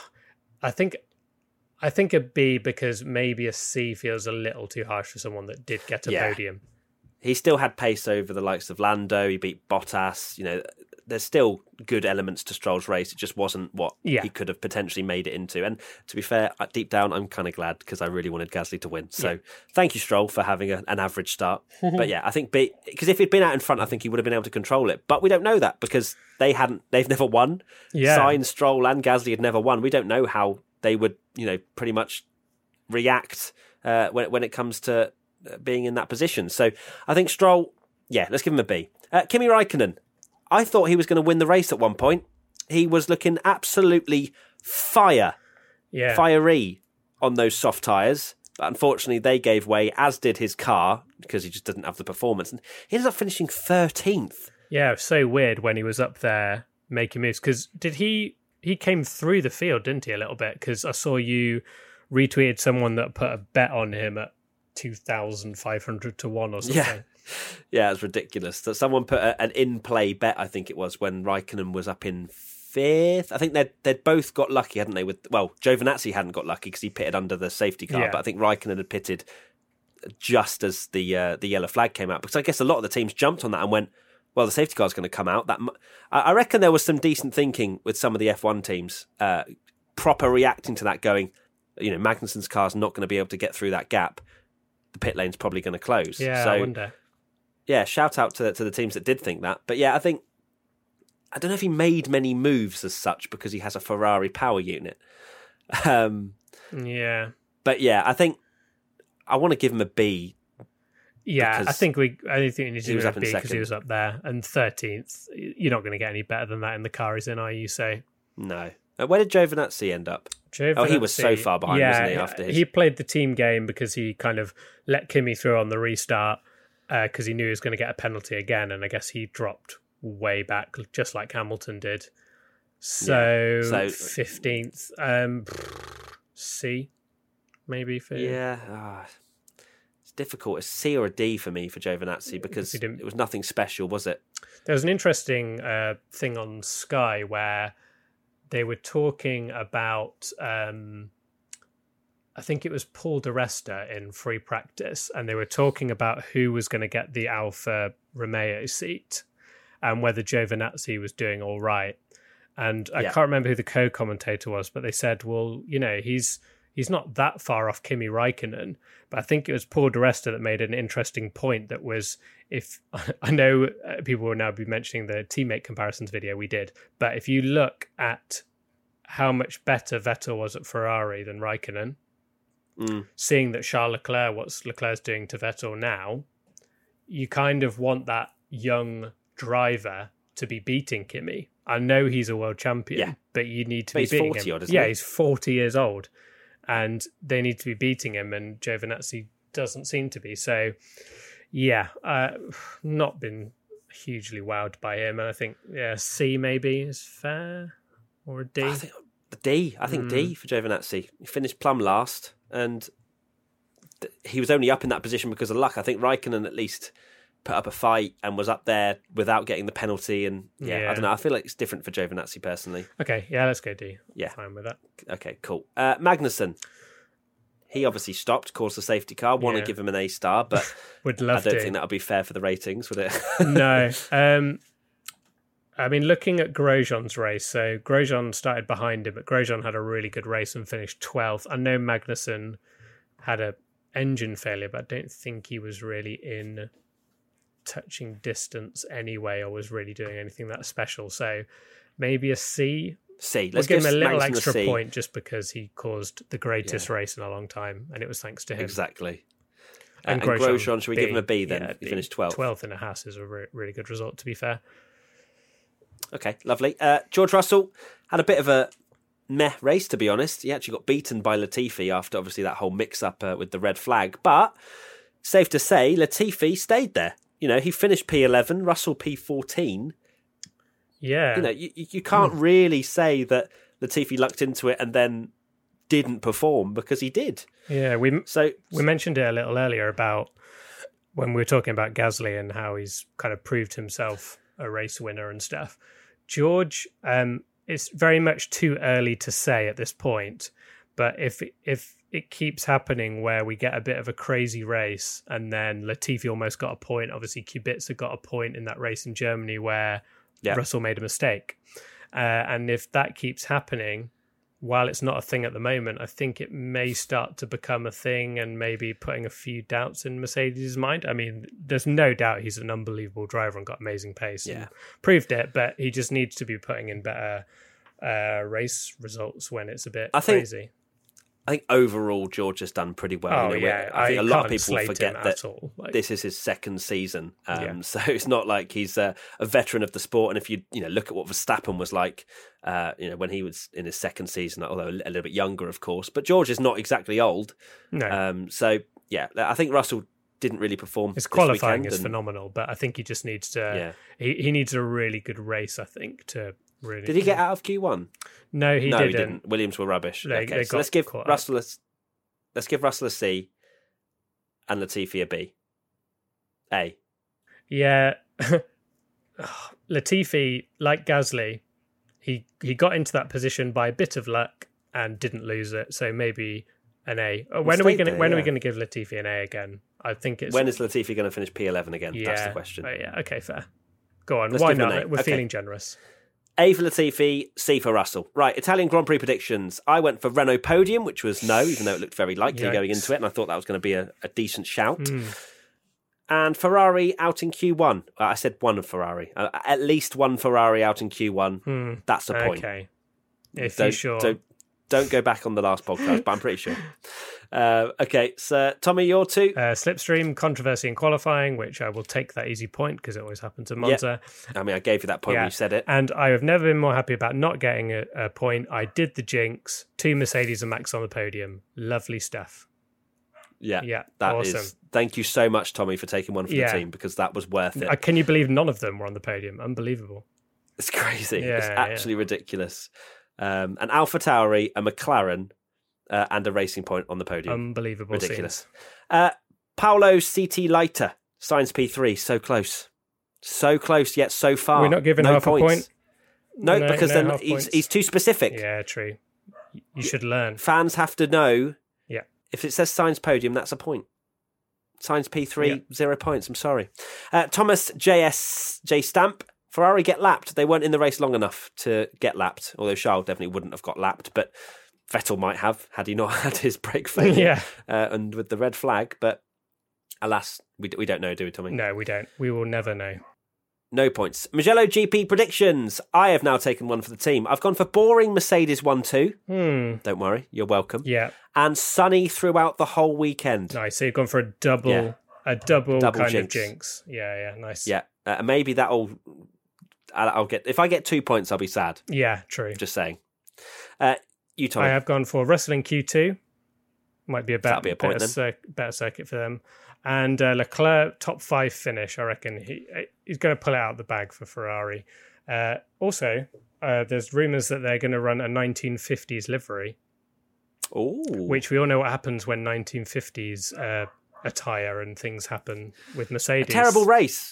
I think. I think a B because maybe a C feels a little too harsh for someone that did get a Yeah. podium. He still had pace over the likes of Lando. He beat Bottas. You know, there's still good elements to Stroll's race. It just wasn't what Yeah. he could have potentially made it into. And to be fair, uh, deep down, I'm kind of glad because I really wanted Gasly to win. So Yeah. thank you, Stroll, for having a, an average start. But yeah, I think because if he'd been out in front, I think he would have been able to control it. But we don't know that because they hadn't. They've never won. Yeah. Sainz, Stroll, and Gasly had never won. We don't know how they would, you know, pretty much react uh, when when it comes to uh, being in that position. So I think Stroll. Yeah, let's give him a B. Uh, Kimi Raikkonen. I thought he was going to win the race at one point. He was looking absolutely fire, Yeah. fiery on those soft tyres. But unfortunately, they gave way, as did his car, because he just didn't have the performance. And he ended up finishing thirteenth. Yeah, so weird when he was up there making moves. Because did he he came through the field, didn't he, a little bit? Because I saw you retweeted someone that put a bet on him at two thousand five hundred to one or something. Yeah. Yeah, it's ridiculous. That someone put a, an in-play bet, I think it was, when Raikkonen was up in fifth. I think they'd, they'd both got lucky, hadn't they? With Well, Giovinazzi hadn't got lucky because he pitted under the safety car, Yeah. but I think Raikkonen had pitted just as the uh, the yellow flag came out. Because I guess a lot of the teams jumped on that and went, well, the safety car's going to come out. That mu- I I reckon there was some decent thinking with some of the F one teams, uh, proper reacting to that, going, you know, Magnussen's car's not going to be able to get through that gap. The pit lane's probably going to close. Yeah, so, I wonder. yeah, shout out to to the teams that did think that. But yeah, I think I don't know if he made many moves as such because he has a Ferrari power unit. Um, Yeah. but yeah, I think I want to give him a B. Yeah, I Because think we. I think we need to he was do a up in B because he second. was up there and thirteenth. You're not going to get any better than that in the car he's in, are you? So No. Uh, where did Giovinazzi end up? Oh, he was so Giovinazzi- far behind, yeah, wasn't he, after his- he played the team game because he kind of let Kimi through on the restart because he knew he was going to get a penalty again, and I guess he dropped way back, just like Hamilton did. So Yeah, so- fifteenth. Um, C, maybe for Yeah, ah, it's difficult. A C or a D for me for Giovinazzi because it was nothing special, was it? There was an interesting uh, thing on Sky where they were talking about, um, I think it was Paul di Resta in Free Practice, and they were talking about who was going to get the Alfa Romeo seat and whether Giovinazzi was doing all right. And I Yeah. can't remember who the co-commentator was, but they said, well, you know, he's he's not that far off Kimi Räikkönen. But I think it was Paul di Resta that made an interesting point that was, if I know people will now be mentioning the teammate comparisons video we did, but if you look at how much better Vettel was at Ferrari than Räikkönen, Mm. seeing that Charles Leclerc, what Leclerc's doing to Vettel now, you kind of want that young driver to be beating Kimi. I know he's a world champion, Yeah. but you need to But be he's beating forty him. odd, isn't yeah, he? he's forty years old, and they need to be beating him, and Giovinazzi doesn't seem to be. So, yeah, uh, not been hugely wowed by him, and I think yeah, C maybe is fair, or a D. I think the D. I think Mm. D for Giovinazzi. He finished plumb last, and th- he was only up in that position because of luck. I think Raikkonen at least put up a fight and was up there without getting the penalty. And yeah, Yeah. I don't know. I feel like it's different for Giovinazzi personally. Okay, yeah, let's go D. Yeah. Fine with that. Okay, cool. Uh, Magnussen. He obviously stopped, caused a safety car. Want Yeah. to give him an A star, but Would I love don't to. think that would be fair for the ratings, would it? No. Um, I mean, looking at Grosjean's race, so Grosjean started behind him, but Grosjean had a really good race and finished twelfth. I know Magnussen had a engine failure, but I don't think he was really in touching distance anyway, or was really doing anything that special. So maybe a C. C. We'll Let's give him a give little Magnussen extra C. point just because he caused the greatest Yeah. race in a long time, and it was thanks to him. Exactly. Uh, And, and Grosjean, Grosjean, should we give him a B then? Yeah, He B. finished twelfth. twelfth in a Haas is a re- really good result, to be fair. Okay, lovely. Uh, George Russell had a bit of a meh race, to be honest. He actually got beaten by Latifi after obviously that whole mix-up uh, with the red flag. But safe to say, Latifi stayed there. You know, he finished P eleven, Russell P fourteen. Yeah. You know, you, you can't really say that Latifi lucked into it and then didn't perform, because he did. Yeah, we So we mentioned it a little earlier about when we were talking about Gasly and how he's kind of proved himself a race winner and stuff. George, um, it's very much too early to say at this point, but if if it keeps happening where we get a bit of a crazy race and then Latifi almost got a point, obviously Kubica got a point in that race in Germany where Yeah. Russell made a mistake. Uh, and if that keeps happening, while it's not a thing at the moment, I think it may start to become a thing and maybe putting a few doubts in Mercedes' mind. I mean, there's no doubt he's an unbelievable driver and got amazing pace Yeah. and proved it, but he just needs to be putting in better uh, race results when it's a bit I think- crazy. I think overall George has done pretty well. Oh, You know, yeah. I think a lot of can't people slate forget him that at all. Like, this is his second season, um, Yeah. so it's not like he's a, a veteran of the sport. And if you you know look at what Verstappen was like, uh, you know when he was in his second season, although a little bit younger, of course. But George is not exactly old, no, um, so yeah, I think Russell didn't really perform. his this qualifying weekend, is and- phenomenal, but I think he just needs to. Yeah. He, he needs a really good race, I think, to really. Did he get out of Q one? No, he no, didn't. he didn't. Williams were rubbish. They- okay, they so got let's give caught up. Russell a, let's give Russell a C, and Latifi a B. A. Yeah. Latifi, like Gasly, he he got into that position by a bit of luck and didn't lose it. So maybe an A. Uh, When are we stayed going to there, when are we yeah. going to give Latifi an A again? I think it's When is Latifi going to finish P eleven again? yeah, That's the question. oh, yeah, okay, fair. Go on. Let's Why give him an not? A. We're Okay. feeling generous. A for Latifi, C for Russell. Right, Italian Grand Prix predictions. I went for Renault podium, which was no, even though it looked very likely Yikes. going into it, and I thought that was going to be a, a decent shout. Hmm. And Ferrari out in Q one. Uh, I said one of Ferrari. Uh, at least one Ferrari out in Q one. Hmm. That's a point. Okay. If don't, you're sure. Don't, don't go back on the last podcast, but I'm pretty sure. Uh, okay, so Tommy, your two. Uh, slipstream, controversy in qualifying, which I will take that easy point because it always happens in Monza. I mean, I gave you that point Yeah. when you said it. And I have never been more happy about not getting a, a point. I did the jinx. Two Mercedes and Max on the podium. Lovely stuff. Yeah, Yeah, that awesome. is. Thank you so much, Tommy, for taking one for Yeah. the team, because that was worth it. Uh, Can you believe none of them were on the podium? Unbelievable. It's crazy. Yeah, it's yeah. actually ridiculous. Um, an AlphaTauri, a McLaren, uh, and a racing point on the podium. Unbelievable. Ridiculous. Uh, Paolo C T Leiter, Sainz P three, so close. So close, yet so far. We're not giving no half points. a point? No, No, because no then half he's, points. he's too specific. Yeah, true. You should learn. Fans have to know. Yeah. If it says Sainz podium, that's a point. Sainz P three, Yeah. zero points. I'm sorry. Uh, Thomas J S J Stamp, Ferrari get lapped. They weren't in the race long enough to get lapped, although Charles definitely wouldn't have got lapped, but Vettel might have had he not had his brake failure Yeah. uh, and with the red flag. But alas, we, we don't know, do we, Tommy? No, we don't. We will never know. No points. Mugello G P predictions. I have now taken one for the team. I've gone for boring Mercedes one two. Hmm. Don't worry, you're welcome. Yeah. And sunny throughout the whole weekend. Nice. So you've gone for a double, Yeah. a double, Double kind jinx. of jinx. Yeah, yeah. Nice. Yeah, uh, maybe that'll. I'll, I'll get. If I get two points, I'll be sad. Yeah, true. Just saying. Uh, you, Tommy. I have gone for Russell in Q two. Might be a, bet, That'll be a point better, then. cir- better circuit for them. And uh, Leclerc, top five finish. I reckon he he's going to pull it out of the bag for Ferrari. Uh, also, uh, there's rumours that they're going to run a nineteen fifties livery, Ooh. which we all know what happens when nineteen fifties uh, attire and things happen with A Mercedes. terrible race.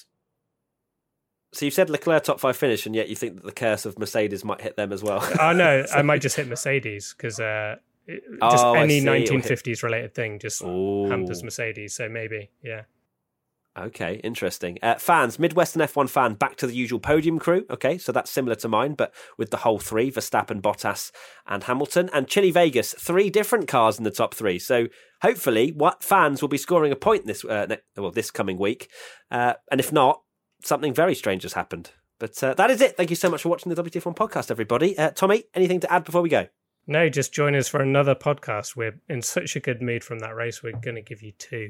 So you've said Leclerc top five finish, and yet you think that the curse of Mercedes might hit them as well. Oh, no, I might just hit Mercedes because uh, it- just Oh, I any see. It'll hit- nineteen fifties related thing just Ooh. hampers Mercedes. So maybe, yeah. Okay, interesting. Uh, fans, Midwestern F one fan, back to the usual podium crew. Okay, so that's similar to mine, but with the whole three, Verstappen, Bottas and Hamilton. And Chili Vegas, three different cars in the top three. So hopefully what fans will be scoring a point this uh, ne- well this coming week. Uh, and if not, something very strange has happened. But uh, that is it. Thank you so much for watching the W T F one podcast, everybody. Uh, Tommy, anything to add before we go? No, just join us for another podcast. We're in such a good mood from that race. We're going to give you two.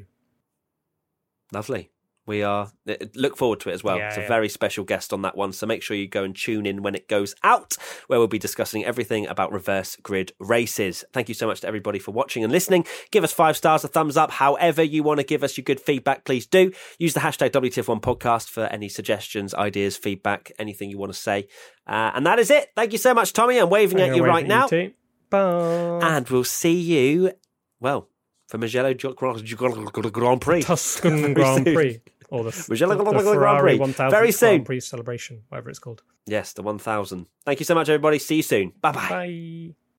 Lovely. We are uh, look forward to it as well. Yeah, it's a yeah. very special guest on that one, so make sure you go and tune in when it goes out, where we'll be discussing everything about reverse grid races. Thank you so much to everybody for watching and listening. Give us five stars, a thumbs up, however you want to give us your good feedback, please do. Use the hashtag W T F one podcast for any suggestions, ideas, feedback, anything you want to say. Uh, and that is it. Thank you so much, Tommy. I'm waving I'm at you gonna right wave now. at you too. Bye. And we'll see you, well, for Mugello Grand Grand Prix. Tuscan Very Grand soon. Prix. Or the, Mugello the, the Grand Prix. Ferrari one thousand Very soon. Grand Prix celebration, whatever it's called. Yes, the one thousand. Thank you so much, everybody. See you soon. Bye-bye. Bye.